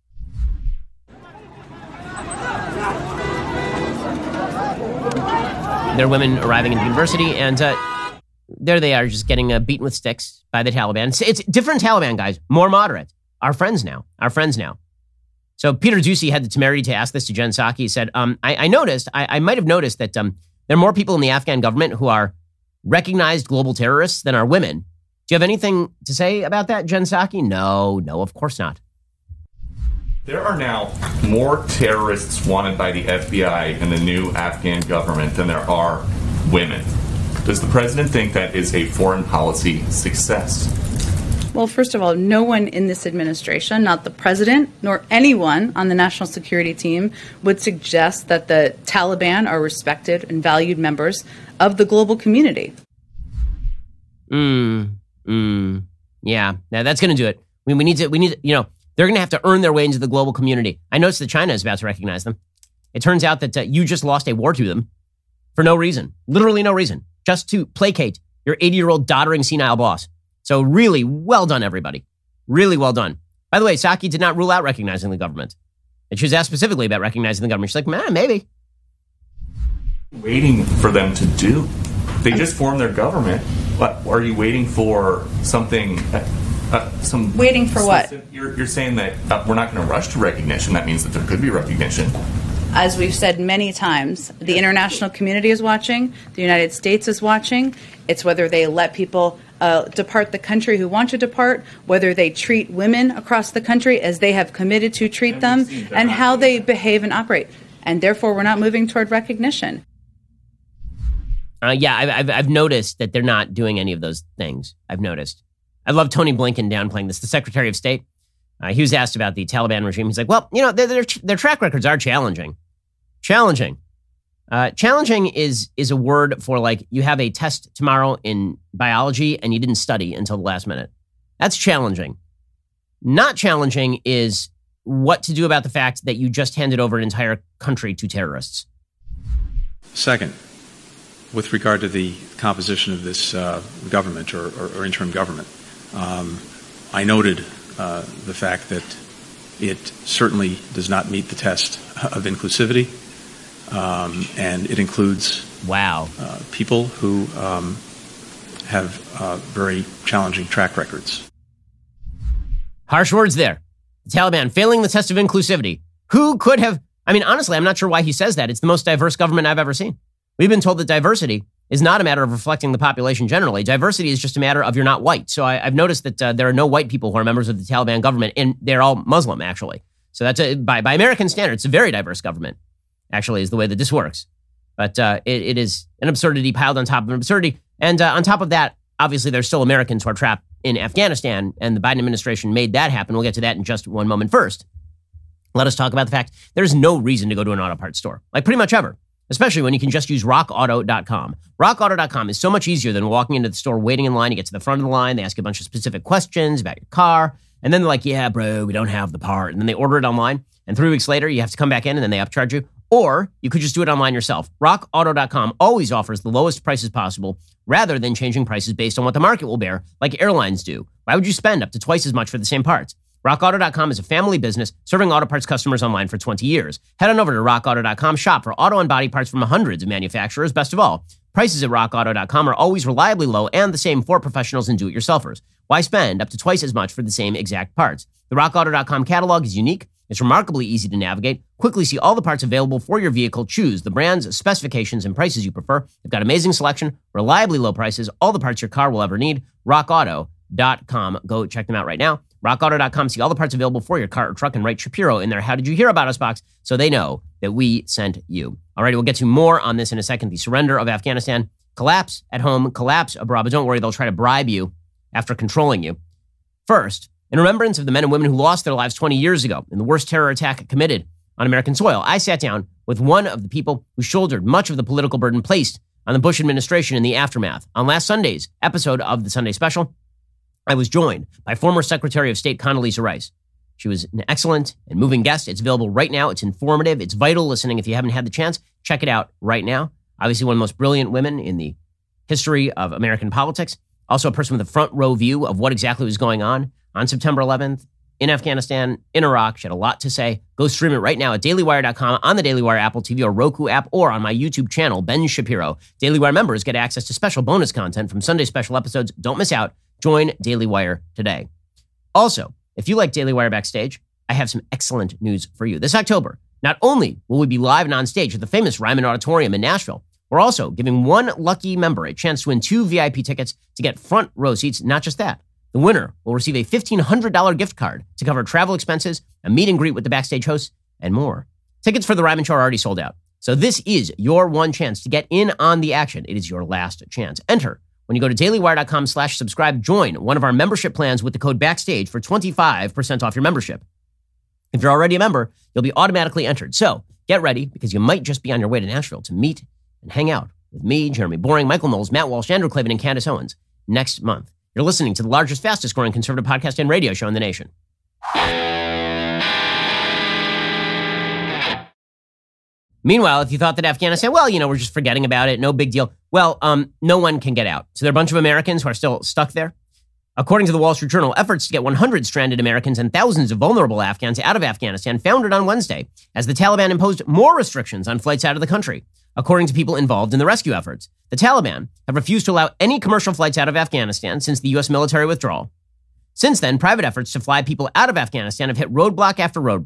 There are women arriving at the university, and uh, there they are just getting uh, beaten with sticks by the Taliban. It's, it's different Taliban, guys, more moderate. Our friends now, our friends now. So Peter Doocy had the temerity to ask this to Jen Psaki. He said, um, I, I noticed, I, I might have noticed that um, there are more people in the Afghan government who are recognized global terrorists than are women. Do you have anything to say about that, Jen Psaki? No, no, of course not. There are now more terrorists wanted by the F B I in the new Afghan government than there are women. Does the president think that is a foreign policy success? Well, first of all, no one in this administration, not the president, nor anyone on the national security team, would suggest that the Taliban are respected and valued members of the global community. Mm, mm, yeah. Now that's going to do it. We, we need to, we need to, you know, they're going to have to earn their way into the global community. I noticed that China is about to recognize them. It turns out that uh, you just lost a war to them for no reason, literally no reason, just to placate your eighty-year-old doddering senile boss. So really well done, everybody. Really well done. By the way, Psaki did not rule out recognizing the government. And she was asked specifically about recognizing the government. She's like, man, maybe. Waiting for them to do. They just formed their government. But are you waiting for something? Uh, uh, some waiting for what? You're, you're saying that uh, we're not going to rush to recognition. That means that there could be recognition. As we've said many times, the international community is watching, the United States is watching. It's whether they let people uh, depart the country who want to depart, whether they treat women across the country as they have committed to treat them, and how they behave and operate. And therefore, we're not moving toward recognition. Uh, yeah, I've, I've, I've noticed that they're not doing any of those things. I've noticed. I love Tony Blinken downplaying this. The Secretary of State, uh, he was asked about the Taliban regime. He's like, well, you know, their, their, their track records are challenging. Challenging. Uh, challenging is is a word for like you have a test tomorrow in biology and you didn't study until the last minute. That's challenging. Not challenging is what to do about the fact that you just handed over an entire country to terrorists. Second, with regard to the composition of this uh, government or, or, or interim government, um, I noted uh, the fact that it certainly does not meet the test of inclusivity. Um, and it includes wow uh, people who um, have uh, very challenging track records. Harsh words there. The Taliban failing the test of inclusivity. Who could have? I mean, honestly, I'm not sure why he says that. It's the most diverse government I've ever seen. We've been told that diversity is not a matter of reflecting the population generally. Diversity is just a matter of you're not white. So I, I've noticed that uh, there are no white people who are members of the Taliban government, and they're all Muslim, actually. So that's a, by, by American standards, it's a very diverse government. Actually, is the way that this works. But uh, it, it is an absurdity piled on top of an absurdity. And uh, on top of that, obviously, there's still Americans who are trapped in Afghanistan, and the Biden administration made that happen. We'll get to that in just one moment. First, let us talk about the fact there's no reason to go to an auto parts store, like pretty much ever, especially when you can just use rock auto dot com. rock auto dot com is so much easier than walking into the store, waiting in line. You get to the front of the line, they ask you a bunch of specific questions about your car, and then they're like, yeah, bro, we don't have the part. And then they order it online, and three weeks later, you have to come back in, and then they upcharge you. Or you could just do it online yourself. rock auto dot com always offers the lowest prices possible rather than changing prices based on what the market will bear, like airlines do. Why would you spend up to twice as much for the same parts? rock auto dot com is a family business serving auto parts customers online for twenty years. Head on over to rock auto dot com, shop for auto and body parts from hundreds of manufacturers. Best of all, prices at rock auto dot com are always reliably low and the same for professionals and do-it-yourselfers. Why spend up to twice as much for the same exact parts? The rock auto dot com catalog is unique. It's remarkably easy to navigate. Quickly see all the parts available for your vehicle. Choose the brands, specifications, and prices you prefer. They've got amazing selection, reliably low prices, all the parts your car will ever need. rock auto dot com. Go check them out right now. rock auto dot com. See all the parts available for your car or truck and write Shapiro in their How Did You Hear About Us box so they know that we sent you. All right, we'll get to more on this in a second. The surrender of Afghanistan. Collapse at home, collapse abroad. But don't worry, they'll try to bribe you after controlling you. First, in remembrance of the men and women who lost their lives twenty years ago in the worst terror attack committed on American soil, I sat down with one of the people who shouldered much of the political burden placed on the Bush administration in the aftermath. On last Sunday's episode of the Sunday Special, I was joined by former Secretary of State Condoleezza Rice. She was an excellent and moving guest. It's available right now. It's informative. It's vital listening. If you haven't had the chance, check it out right now. Obviously, one of the most brilliant women in the history of American politics. Also a person with a front row view of what exactly was going on on September eleventh in Afghanistan, in Iraq. She had a lot to say. Go stream it right now at daily wire dot com, on the Daily Wire Apple T V or Roku app, or on my YouTube channel, Ben Shapiro. Daily Wire members get access to special bonus content from Sunday special episodes. Don't miss out. Join Daily Wire today. Also, if you like Daily Wire Backstage, I have some excellent news for you. This October, not only will we be live and on stage at the famous Ryman Auditorium in Nashville, we're also giving one lucky member a chance to win two V I P tickets to get front row seats. Not just that. The winner will receive a fifteen hundred dollars gift card to cover travel expenses, a meet and greet with the backstage hosts, and more. Tickets for the Ryman Show are already sold out. So this is your one chance to get in on the action. It is your last chance. Enter when you go to daily wire dot com slash subscribe. Join one of our membership plans with the code BACKSTAGE for twenty-five percent off your membership. If you're already a member, you'll be automatically entered. So get ready, because you might just be on your way to Nashville to meet and hang out with me, Jeremy Boring, Michael Knowles, Matt Walsh, Andrew Klavan, and Candace Owens next month. You're listening to the largest, fastest growing conservative podcast and radio show in the nation. Meanwhile, if you thought that Afghanistan, well, you know, we're just forgetting about it, no big deal. Well, um, no one can get out. So there are a bunch of Americans who are still stuck there. According to the Wall Street Journal, efforts to get one hundred stranded Americans and thousands of vulnerable Afghans out of Afghanistan foundered on Wednesday as the Taliban imposed more restrictions on flights out of the country. According to people involved in the rescue efforts, the Taliban have refused to allow any commercial flights out of Afghanistan since the U S military withdrawal. Since then, private efforts to fly people out of Afghanistan have hit roadblock after roadblock,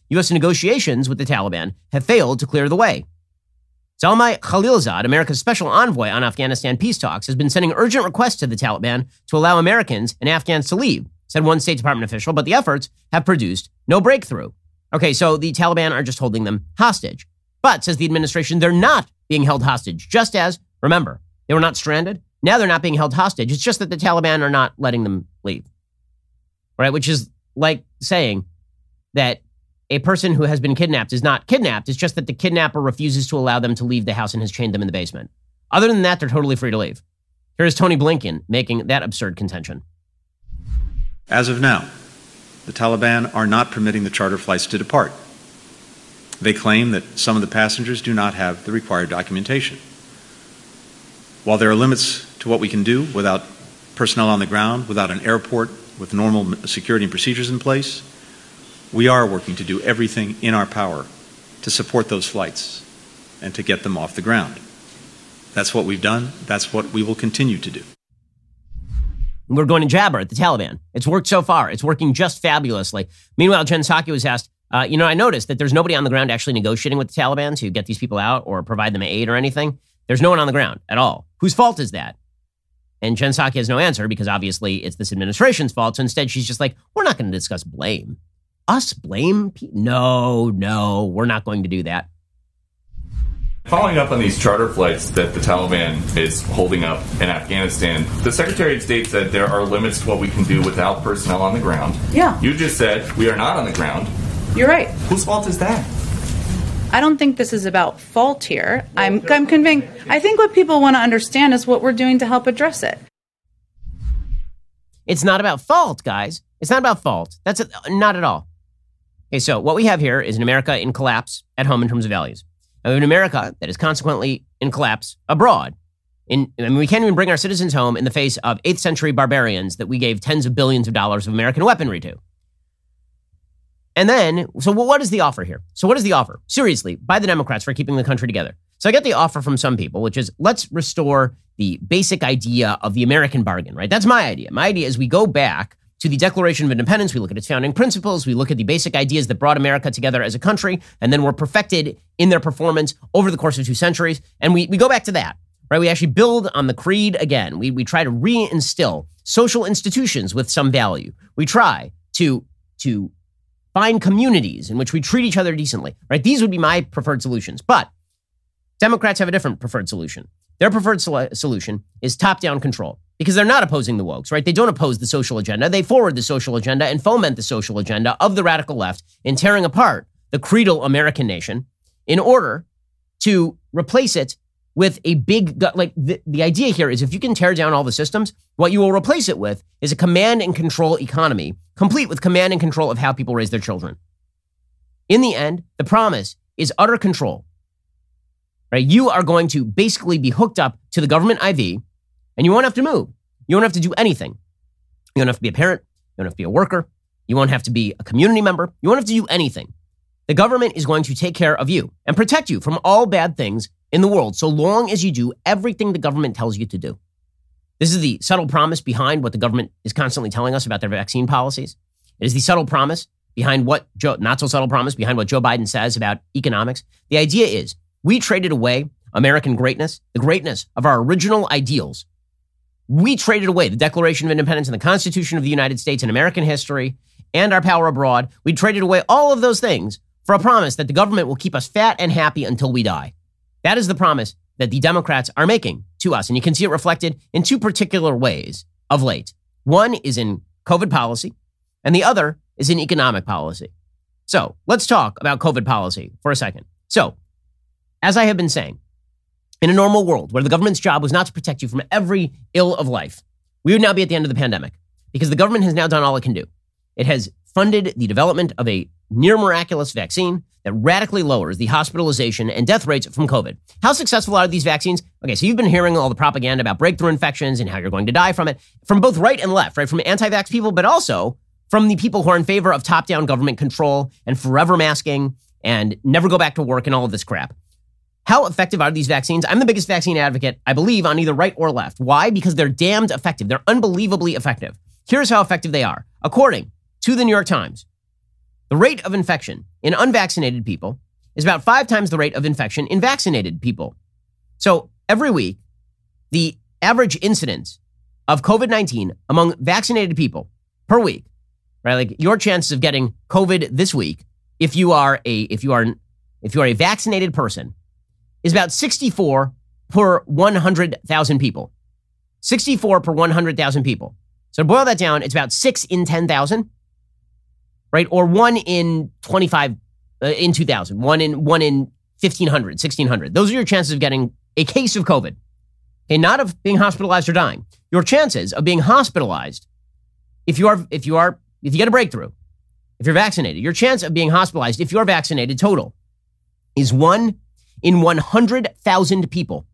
U S negotiations with the Taliban have failed to clear the way. Zalmay Khalilzad, America's special envoy on Afghanistan peace talks, has been sending urgent requests to the Taliban to allow Americans and Afghans to leave, said one State Department official, but the efforts have produced no breakthrough. Okay, so the Taliban are just holding them hostage. But, says the administration, they're not being held hostage, just as, remember, they were not stranded. Now they're not being held hostage. It's just that the Taliban are not letting them leave. Right? Which is like saying that a person who has been kidnapped is not kidnapped. It's just that the kidnapper refuses to allow them to leave the house and has chained them in the basement. Other than that, they're totally free to leave. Here is Tony Blinken making that absurd contention. As of now, the Taliban are not permitting the charter flights to depart. They claim that some of the passengers do not have the required documentation. While there are limits to what we can do without personnel on the ground, without an airport, with normal security and procedures in place, we are working to do everything in our power to support those flights and to get them off the ground. That's what we've done. That's what we will continue to do. We're going to jabber at the Taliban. It's worked so far. It's working just fabulously. Meanwhile, Jen Psaki was asked, uh, you know, I noticed that there's nobody on the ground actually negotiating with the Taliban to get these people out or provide them aid or anything. There's no one on the ground at all. Whose fault is that? And Jen Psaki has no answer because obviously it's this administration's fault. So instead, she's just like, we're not going to discuss blame. Us blame? No, no, we're not going to do that. Following up on these charter flights that the Taliban is holding up in Afghanistan, the Secretary of State said there are limits to what we can do without personnel on the ground. Yeah. You just said we are not on the ground. You're right. Whose fault is that? I don't think this is about fault here. I'm, I'm convinced. I think what people want to understand is what we're doing to help address it. It's not about fault, guys. It's not about fault. That's a, not at all. Okay, so what we have here is an America in collapse at home in terms of values. And we have an America that is consequently in collapse abroad. In, I mean, we can't even bring our citizens home in the face of eighth century barbarians that we gave tens of billions of dollars of American weaponry to. And then, so what is the offer here? So what is the offer? Seriously, by the Democrats for keeping the country together. So I get the offer from some people, which is let's restore the basic idea of the American bargain, right? That's my idea. My idea is we go back to the Declaration of Independence. We look at its founding principles. We look at the basic ideas that brought America together as a country, and then were perfected in their performance over the course of two centuries. And we, we go back to that, right? We actually build on the creed again. We, we try to reinstill social institutions with some value. We try to, to find communities in which we treat each other decently, right? These would be my preferred solutions. But Democrats have a different preferred solution. Their preferred sol- solution is top-down control because they're not opposing the wokes, right? They don't oppose the social agenda. They forward the social agenda and foment the social agenda of the radical left in tearing apart the creedal American nation in order to replace it with a big, like the, the idea here is if you can tear down all the systems, what you will replace it with is a command and control economy, complete with command and control of how people raise their children. In the end, the promise is utter control. Right? You are going to basically be hooked up to the government I V, and you won't have to move. You won't have to do anything. You don't have to be a parent. You don't have to be a worker. You won't have to be a community member. You won't have to do anything. The government is going to take care of you and protect you from all bad things in the world, so long as you do everything the government tells you to do. This is the subtle promise behind what the government is constantly telling us about their vaccine policies. It is the subtle promise behind what Joe, not so subtle promise behind what Joe Biden says about economics. The idea is we traded away American greatness, the greatness of our original ideals. We traded away the Declaration of Independence and the Constitution of the United States and American history and our power abroad. We traded away all of those things for a promise that the government will keep us fat and happy until we die. That is the promise that the Democrats are making to us. And you can see it reflected in two particular ways of late. One is in COVID policy, and the other is in economic policy. So let's talk about COVID policy for a second. So, as I have been saying, in a normal world where the government's job was not to protect you from every ill of life, we would now be at the end of the pandemic because the government has now done all it can do. It has funded the development of a near miraculous vaccine that radically lowers the hospitalization and death rates from COVID. How successful are these vaccines? Okay, so you've been hearing all the propaganda about breakthrough infections and how you're going to die from it, from both right and left, right? From anti-vax people, but also from the people who are in favor of top-down government control and forever masking and never go back to work and all of this crap. How effective are these vaccines? I'm the biggest vaccine advocate, I believe, on either right or left. Why? Because they're damned effective. They're unbelievably effective. Here's how effective they are. According to the New York Times, The rate of infection in unvaccinated people is about five times the rate of infection in vaccinated people. So every week, the average incidence of COVID nineteen among vaccinated people per week, right? Like your chances of getting COVID this week, if you are a if you are if you are a vaccinated person, is about sixty-four per one hundred thousand people. sixty-four per one hundred thousand people. So to boil that down, it's about six in ten thousand, right? Or one in twenty-five, uh, in two thousand, one in one in fifteen hundred, sixteen hundred. Those are your chances of getting a case of COVID. Okay, not of being hospitalized or dying. Your chances of being hospitalized, if you are, if you are, if you get a breakthrough, if you're vaccinated, your chance of being hospitalized, if you're vaccinated total, is one in one hundred thousand people.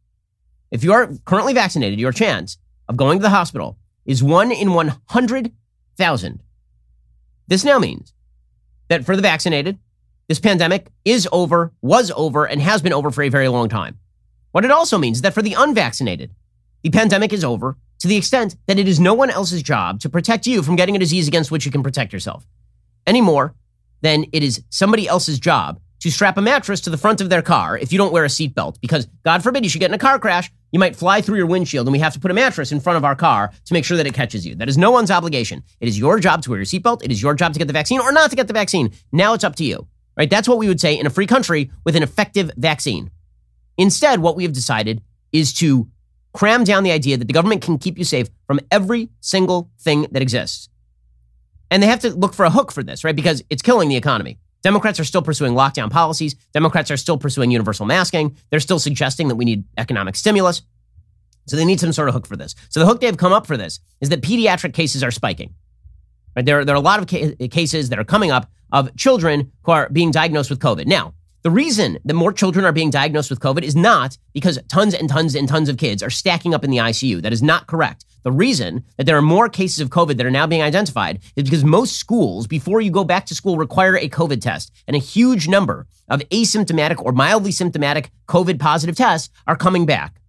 If you are currently vaccinated, your chance of going to the hospital is one in one hundred thousand. This now means that for the vaccinated, this pandemic is over, was over, and has been over for a very long time. What it also means is that for the unvaccinated, the pandemic is over to the extent that it is no one else's job to protect you from getting a disease against which you can protect yourself, any more than it is somebody else's job to strap a mattress to the front of their car if you don't wear a seatbelt, because God forbid you should get in a car crash, you might fly through your windshield and we have to put a mattress in front of our car to make sure that it catches you. That is no one's obligation. It is your job to wear your seatbelt. It is your job to get the vaccine or not to get the vaccine. Now it's up to you, right? That's what we would say in a free country with an effective vaccine. Instead, what we have decided is to cram down the idea that the government can keep you safe from every single thing that exists. And they have to look for a hook for this, right? Because it's killing the economy. Democrats are still pursuing lockdown policies. Democrats are still pursuing universal masking. They're still suggesting that we need economic stimulus. So they need some sort of hook for this. So the hook they've come up for this is that pediatric cases are spiking. Right? There, there are a lot of ca- cases that are coming up of children who are being diagnosed with COVID. Now, the reason that more children are being diagnosed with COVID is not because tons and tons and tons of kids are stacking up in the I C U. That is not correct. The reason that there are more cases of COVID that are now being identified is because most schools, before you go back to school, require a COVID test. And a huge number of asymptomatic or mildly symptomatic COVID positive tests are coming back.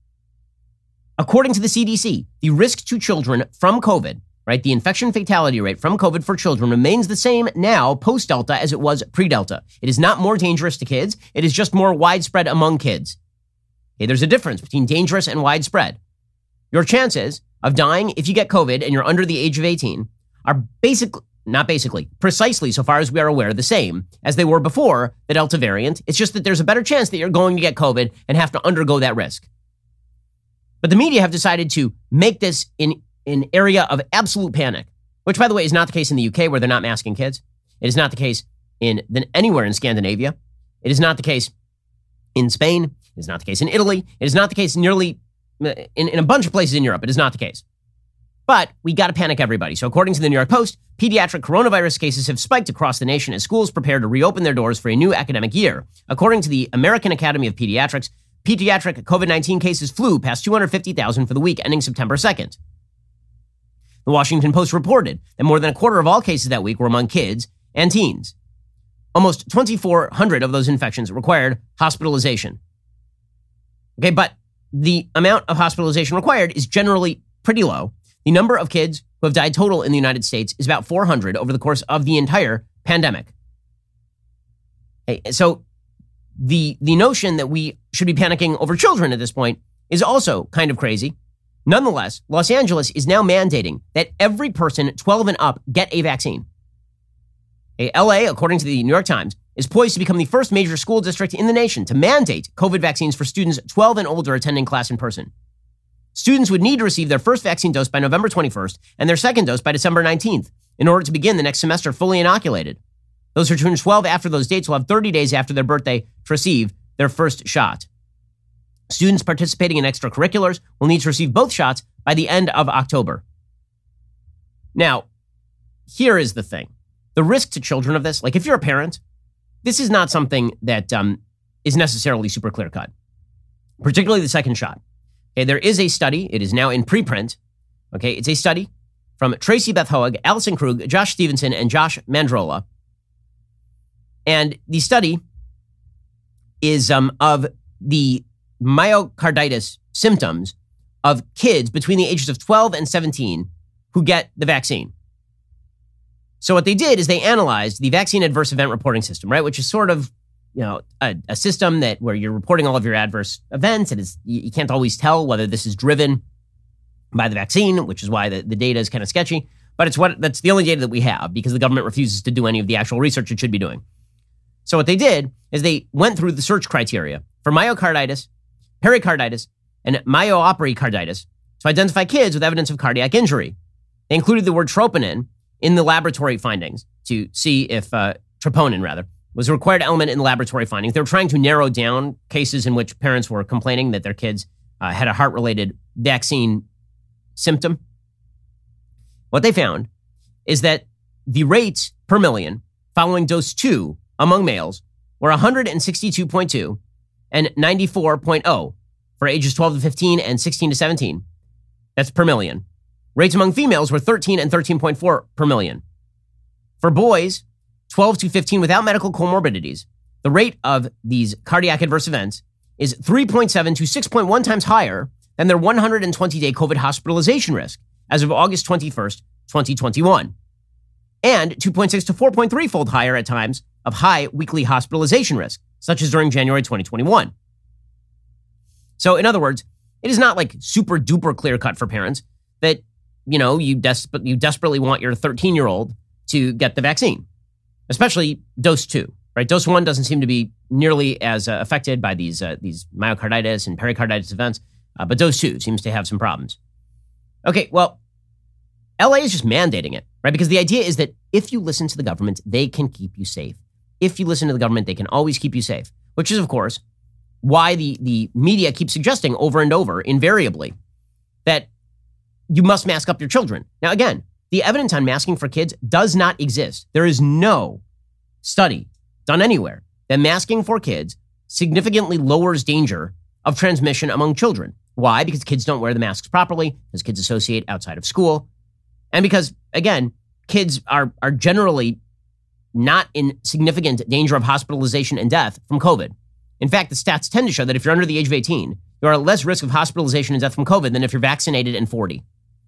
According to the C D C, the risk to children from COVID, right, the infection fatality rate from COVID for children remains the same now post-Delta as it was pre-Delta. It is not more dangerous to kids. It is just more widespread among kids. Okay, there's a difference between dangerous and widespread. Your chances of dying if you get COVID and you're under the age of eighteen are basically, not basically, precisely so far as we are aware, the same as they were before the Delta variant. It's just that there's a better chance that you're going to get COVID and have to undergo that risk. But the media have decided to make this in an area of absolute panic, which, by the way, is not the case in the U K where they're not masking kids. It is not the case in the, anywhere in Scandinavia. It is not the case in Spain. It is not the case in Italy. It is not the case nearly in, in a bunch of places in Europe. It is not the case. But we got to panic everybody. So according to the New York Post, pediatric coronavirus cases have spiked across the nation as schools prepare to reopen their doors for a new academic year. According to the American Academy of Pediatrics, pediatric COVID nineteen cases flew past two hundred fifty thousand for the week ending September second. The Washington Post reported that more than a quarter of all cases that week were among kids and teens. Almost twenty-four hundred of those infections required hospitalization. Okay, but the amount of hospitalization required is generally pretty low. The number of kids who have died total in the United States is about four hundred over the course of the entire pandemic. Okay, so the, the notion that we should be panicking over children at this point is also kind of crazy. Nonetheless, Los Angeles is now mandating that every person twelve and up get a vaccine. Okay, L A, according to the New York Times, is poised to become the first major school district in the nation to mandate COVID vaccines for students twelve and older attending class in person. Students would need to receive their first vaccine dose by November twenty-first and their second dose by December nineteenth in order to begin the next semester fully inoculated. Those who turn twelve after those dates will have thirty days after their birthday to receive their first shot. Students participating in extracurriculars will need to receive both shots by the end of October. Now, here is the thing. The risk to children of this, like if you're a parent, this is not something that um, is necessarily super clear-cut, particularly the second shot. Okay, there is a study. It is now in preprint. Okay, it's a study from Tracy Beth Hoag, Allison Krug, Josh Stevenson, and Josh Mandrola. And the study is um, of the myocarditis symptoms of kids between the ages of twelve and seventeen who get the vaccine. So what they did is they analyzed the vaccine adverse event reporting system, right? Which is sort of, you know, a, a system that where you're reporting all of your adverse events. And it's, you, you can't always tell whether this is driven by the vaccine, which is why the, the data is kind of sketchy. But it's what that's the only data that we have because the government refuses to do any of the actual research it should be doing. So what they did is they went through the search criteria for myocarditis, pericarditis, and myopericarditis to identify kids with evidence of cardiac injury. They included the word troponin in the laboratory findings to see if uh, troponin, rather, was a required element in the laboratory findings. They were trying to narrow down cases in which parents were complaining that their kids uh, had a heart-related vaccine symptom. What they found is that the rates per million following dose two among males were one hundred sixty-two point two and ninety-four point zero for ages twelve to fifteen and sixteen to seventeen. That's per million. Rates among females were thirteen and thirteen point four per million. For boys, twelve to fifteen without medical comorbidities, the rate of these cardiac adverse events is three point seven to six point one times higher than their one hundred twenty day COVID hospitalization risk as of August twenty-first, twenty twenty-one, and two point six to four point three fold higher at times of high weekly hospitalization risk, such as during January twenty twenty-one. So in other words, it is not like super duper clear cut for parents that, you know, you, des- you desperately want your thirteen year old to get the vaccine, especially dose two, right? Dose one doesn't seem to be nearly as uh, affected by these, uh, these myocarditis and pericarditis events, uh, but dose two seems to have some problems. Okay, well, L A is just mandating it, right? Because the idea is that if you listen to the government, they can keep you safe. If you listen to the government, they can always keep you safe, which is, of course, why the, the media keeps suggesting over and over, invariably, that you must mask up your children. Now, again, the evidence on masking for kids does not exist. There is no study done anywhere that masking for kids significantly lowers danger of transmission among children. Why? Because kids don't wear the masks properly, because kids associate outside of school, and because, again, kids are, are generally not in significant danger of hospitalization and death from COVID. In fact, the stats tend to show that if you're under the age of eighteen, you are at less risk of hospitalization and death from COVID than if you're vaccinated and forty.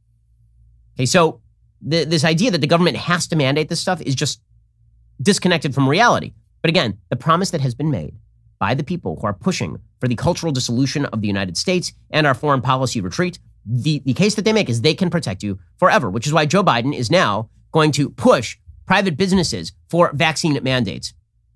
Okay, so the, this idea that the government has to mandate this stuff is just disconnected from reality. But again, the promise that has been made by the people who are pushing for the cultural dissolution of the United States and our foreign policy retreat, the, the case that they make is they can protect you forever, which is why Joe Biden is now going to push private businesses for vaccine mandates.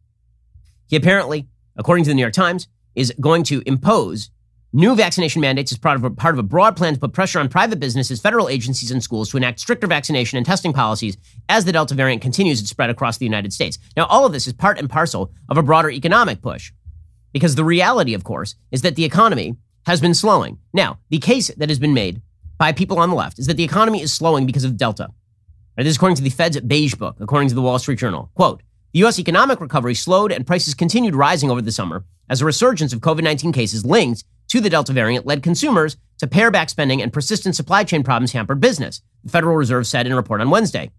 He apparently, according to the New York Times, is going to impose new vaccination mandates as part of a, part of a broad plan to put pressure on private businesses, federal agencies, and schools to enact stricter vaccination and testing policies as the Delta variant continues its spread across the United States. Now, all of this is part and parcel of a broader economic push, because the reality, of course, is that the economy has been slowing. Now, the case that has been made by people on the left is that the economy is slowing because of Delta. This is according to the Fed's Beige Book, according to the Wall Street Journal. Quote, the U S economic recovery slowed and prices continued rising over the summer as a resurgence of COVID nineteen cases linked to the Delta variant led consumers to pare back spending and persistent supply chain problems hampered business, the Federal Reserve said in a report on Wednesday.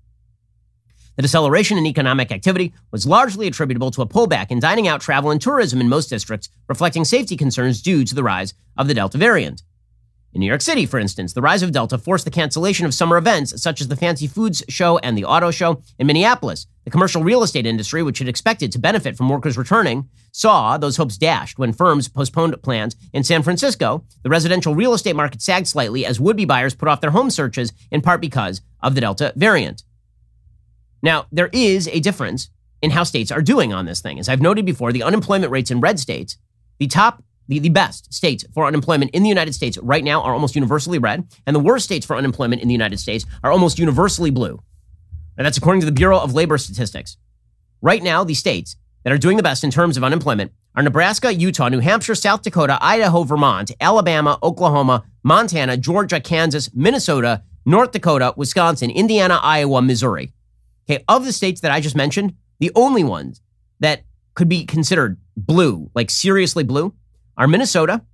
The deceleration in economic activity was largely attributable to a pullback in dining out, travel, and tourism in most districts, reflecting safety concerns due to the rise of the Delta variant. In New York City, for instance, the rise of Delta forced the cancellation of summer events such as the Fancy Foods Show and the Auto Show. In Minneapolis, the commercial real estate industry, which had expected to benefit from workers returning, saw those hopes dashed when firms postponed plans. In San Francisco, the residential real estate market sagged slightly as would-be buyers put off their home searches, in part because of the Delta variant. Now, there is a difference in how states are doing on this thing. As I've noted before, the unemployment rates in red states, the top The, the best states for unemployment in the United States right now are almost universally red, and the worst states for unemployment in the United States are almost universally blue. And that's according to the Bureau of Labor Statistics. Right now, the states that are doing the best in terms of unemployment are Nebraska, Utah, New Hampshire, South Dakota, Idaho, Vermont, Alabama, Oklahoma, Montana, Georgia, Kansas, Minnesota, North Dakota, Wisconsin, Indiana, Iowa, Missouri. Okay, of the states that I just mentioned, the only ones that could be considered blue, like seriously blue, are Minnesota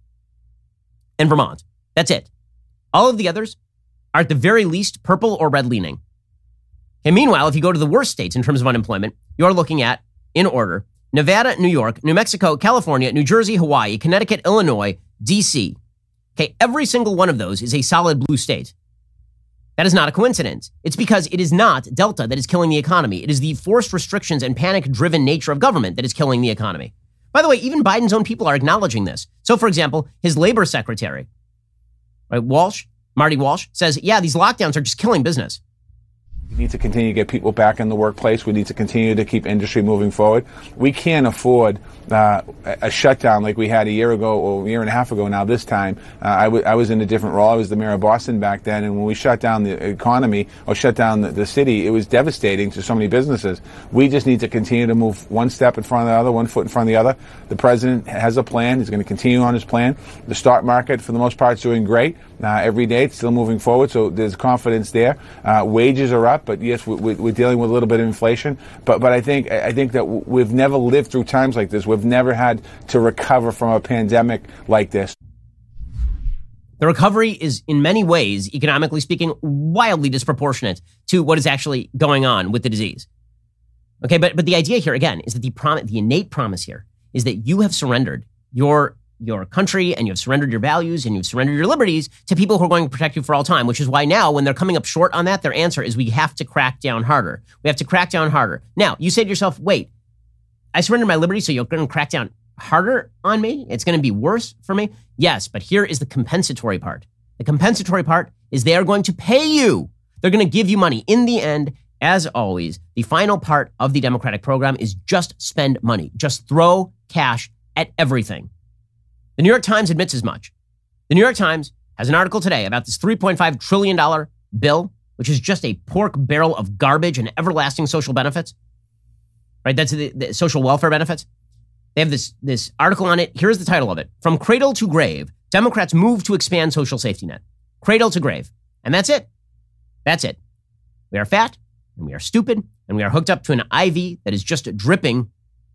and Vermont. That's it. All of the others are at the very least purple or red leaning. And meanwhile, if you go to the worst states in terms of unemployment, you're looking at, in order, Nevada, New York, New Mexico, California, New Jersey, Hawaii, Connecticut, Illinois, D C. Okay, every single one of those is a solid blue state. That is not a coincidence. It's because it is not Delta that is killing the economy. It is the forced restrictions and panic-driven nature of government that is killing the economy. By the way, even Biden's own people are acknowledging this. So, for example, his labor secretary, right, Walsh, Marty Walsh, says, yeah, these lockdowns are just killing business. We need to continue to get people back in the workplace. We need to continue to keep industry moving forward. We can't afford uh, a shutdown like we had a year ago or a year and a half ago now this time. Uh, I, w- I was in a different role. I was the mayor of Boston back then, and when we shut down the economy or shut down the, the city, it was devastating to so many businesses. We just need to continue to move one step in front of the other, one foot in front of the other. The president has a plan. He's going to continue on his plan. The stock market, for the most part, is doing great. Uh, every day it's still moving forward, so there's confidence there. Uh, wages are up, but yes, we, we're dealing with a little bit of inflation. But but I think I think that we've never lived through times like this. We've never had to recover from a pandemic like this. The recovery is, in many ways, economically speaking, wildly disproportionate to what is actually going on with the disease. Okay, but but the idea here, again, is that the prom- the innate promise here is that you have surrendered your your country and you've surrendered your values and you've surrendered your liberties to people who are going to protect you for all time, which is why now when they're coming up short on that, their answer is we have to crack down harder. We have to crack down harder. Now, you say to yourself, wait, I surrendered my liberty, so you're going to crack down harder on me? It's going to be worse for me? Yes, but here is the compensatory part. The compensatory part is they are going to pay you. They're going to give you money. In the end, as always, the final part of the Democratic program is just spend money. Just throw cash at everything. The New York Times admits as much. The New York Times has an article today about this three point five trillion dollars bill, which is just a pork barrel of garbage and everlasting social benefits. Right? That's the, the social welfare benefits. They have this, this article on it. Here's the title of it. From Cradle to Grave, Democrats move to expand social safety net. Cradle to grave. And that's it. That's it. We are fat, and we are stupid, and we are hooked up to an I V that is just dripping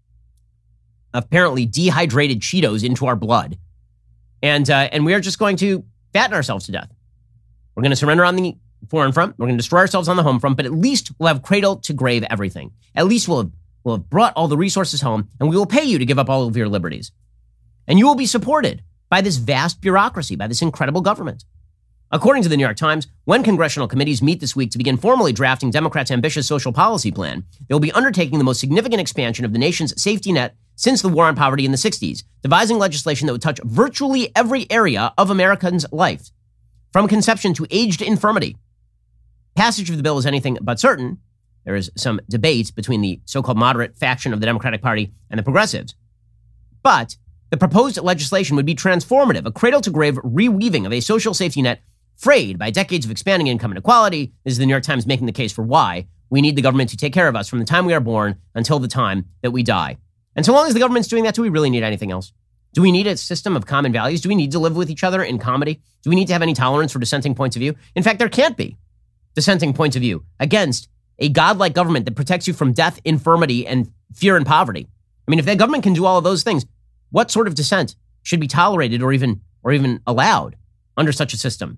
apparently dehydrated Cheetos into our blood. And uh, and we are just going to fatten ourselves to death. We're going to surrender on the foreign front. We're going to destroy ourselves on the home front, but at least we'll have cradle to grave everything. At least we'll have, we'll have brought all the resources home, and we will pay you to give up all of your liberties. And you will be supported by this vast bureaucracy, by this incredible government. According to the New York Times, when congressional committees meet this week to begin formally drafting Democrats' ambitious social policy plan, they will be undertaking the most significant expansion of the nation's safety net since the war on poverty in the sixties, devising legislation that would touch virtually every area of Americans' life, from conception to aged infirmity. Passage of the bill is anything but certain. There is some debate between the so-called moderate faction of the Democratic Party and the progressives. But the proposed legislation would be transformative, a cradle-to-grave reweaving of a social safety net frayed by decades of expanding income inequality. This is the New York Times making the case for why we need the government to take care of us from the time we are born until the time that we die. And so long as the government's doing that, do we really need anything else? Do we need a system of common values? Do we need to live with each other in comedy? Do we need to have any tolerance for dissenting points of view? In fact, there can't be dissenting points of view against a godlike government that protects you from death, infirmity, and fear and poverty. I mean, if that government can do all of those things, what sort of dissent should be tolerated or even or even allowed under such a system?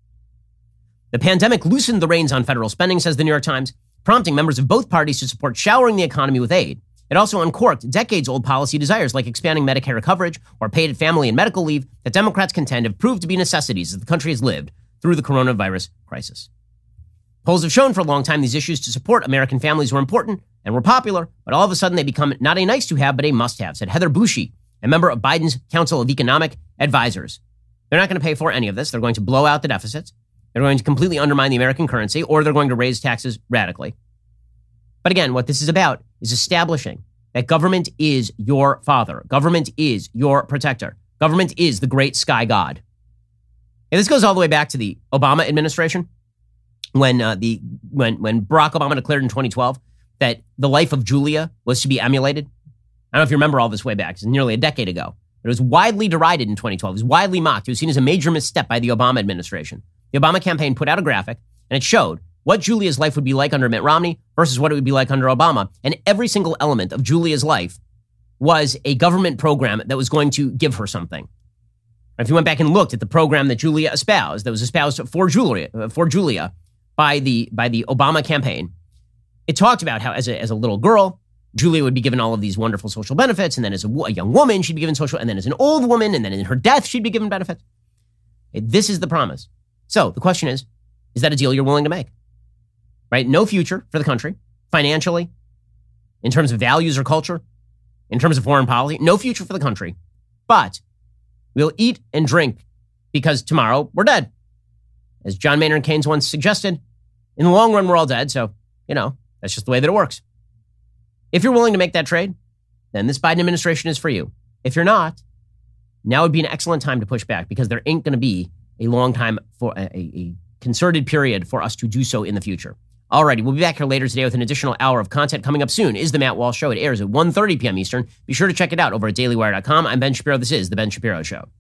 The pandemic loosened the reins on federal spending, says the New York Times, prompting members of both parties to support showering the economy with aid. It also uncorked decades-old policy desires like expanding Medicare coverage or paid family and medical leave that Democrats contend have proved to be necessities as the country has lived through the coronavirus crisis. Polls have shown for a long time these issues to support American families were important and were popular, but all of a sudden they become not a nice-to-have, but a must-have, said Heather Boushey, a member of Biden's Council of Economic Advisors. They're not going to pay for any of this. They're going to blow out the deficits. They're going to completely undermine the American currency, or they're going to raise taxes radically. But again, what this is about is establishing that government is your father. Government is your protector. Government is the great sky god. And this goes all the way back to the Obama administration, when uh, the when when Barack Obama declared in twenty twelve that the life of Julia was to be emulated. I don't know if you remember all this way back. It's nearly a decade ago. It was widely derided in twenty twelve. It was widely mocked. It was seen as a major misstep by the Obama administration. The Obama campaign put out a graphic, and it showed what Julia's life would be like under Mitt Romney versus what it would be like under Obama. And every single element of Julia's life was a government program that was going to give her something. If you went back and looked at the program that Julia espoused, that was espoused for Julia, for Julia by the by the Obama campaign, it talked about how as a, as a little girl, Julia would be given all of these wonderful social benefits, and then as a, a young woman, she'd be given social, and then as an old woman, and then in her death, she'd be given benefits. This is the promise. So the question is, Is that a deal you're willing to make? Right? No future for the country, financially, in terms of values or culture, in terms of foreign policy, no future for the country. But we'll eat and drink because tomorrow we're dead. As John Maynard Keynes once suggested, in the long run, we're all dead. So, you know, that's just the way that it works. If you're willing to make that trade, then this Biden administration is for you. If you're not, now would be an excellent time to push back because there ain't going to be a long time for a, a concerted period for us to do so in the future. Alrighty, we'll be back here later today with an additional hour of content. Coming up soon is The Matt Walsh Show. It airs at one thirty p.m. Eastern. Be sure to check it out over at daily wire dot com. I'm Ben Shapiro. This is The Ben Shapiro Show.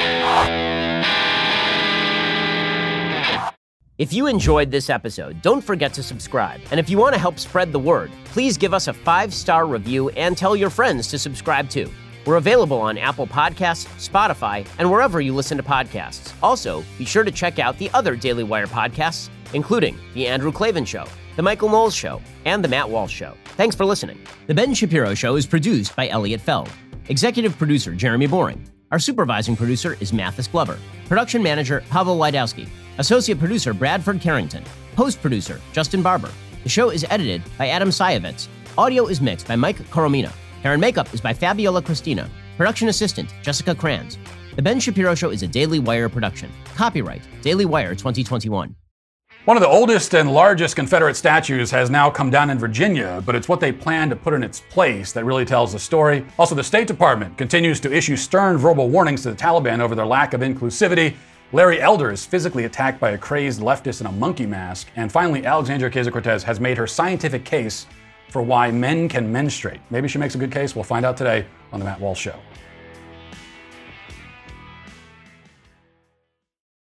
If you enjoyed this episode, don't forget to subscribe. And if you want to help spread the word, please give us a five-star review and tell your friends to subscribe too. We're available on Apple Podcasts, Spotify, and wherever you listen to podcasts. Also, be sure to check out the other Daily Wire podcasts, including The Andrew Klavan Show, The Michael Knowles Show, and The Matt Walsh Show. Thanks for listening. The Ben Shapiro Show is produced by Elliot Feld. Executive producer, Jeremy Boring. Our supervising producer is Mathis Glover. Production manager, Pavel Wydowski. Associate producer, Bradford Carrington. Post-producer, Justin Barber. The show is edited by Adam Sayevitz. Audio is mixed by Mike Coromina. Hair and makeup is by Fabiola Cristina. Production assistant, Jessica Kranz. The Ben Shapiro Show is a Daily Wire production. Copyright, Daily Wire twenty twenty-one. One of the oldest and largest Confederate statues has now come down in Virginia, but it's what they plan to put in its place that really tells the story. Also, the State Department continues to issue stern verbal warnings to the Taliban over their lack of inclusivity. Larry Elder is physically attacked by a crazed leftist in a monkey mask. And finally, Alexandria Ocasio-Cortez has made her scientific case for why men can menstruate. Maybe she makes a good case. We'll find out today on The Matt Walsh Show.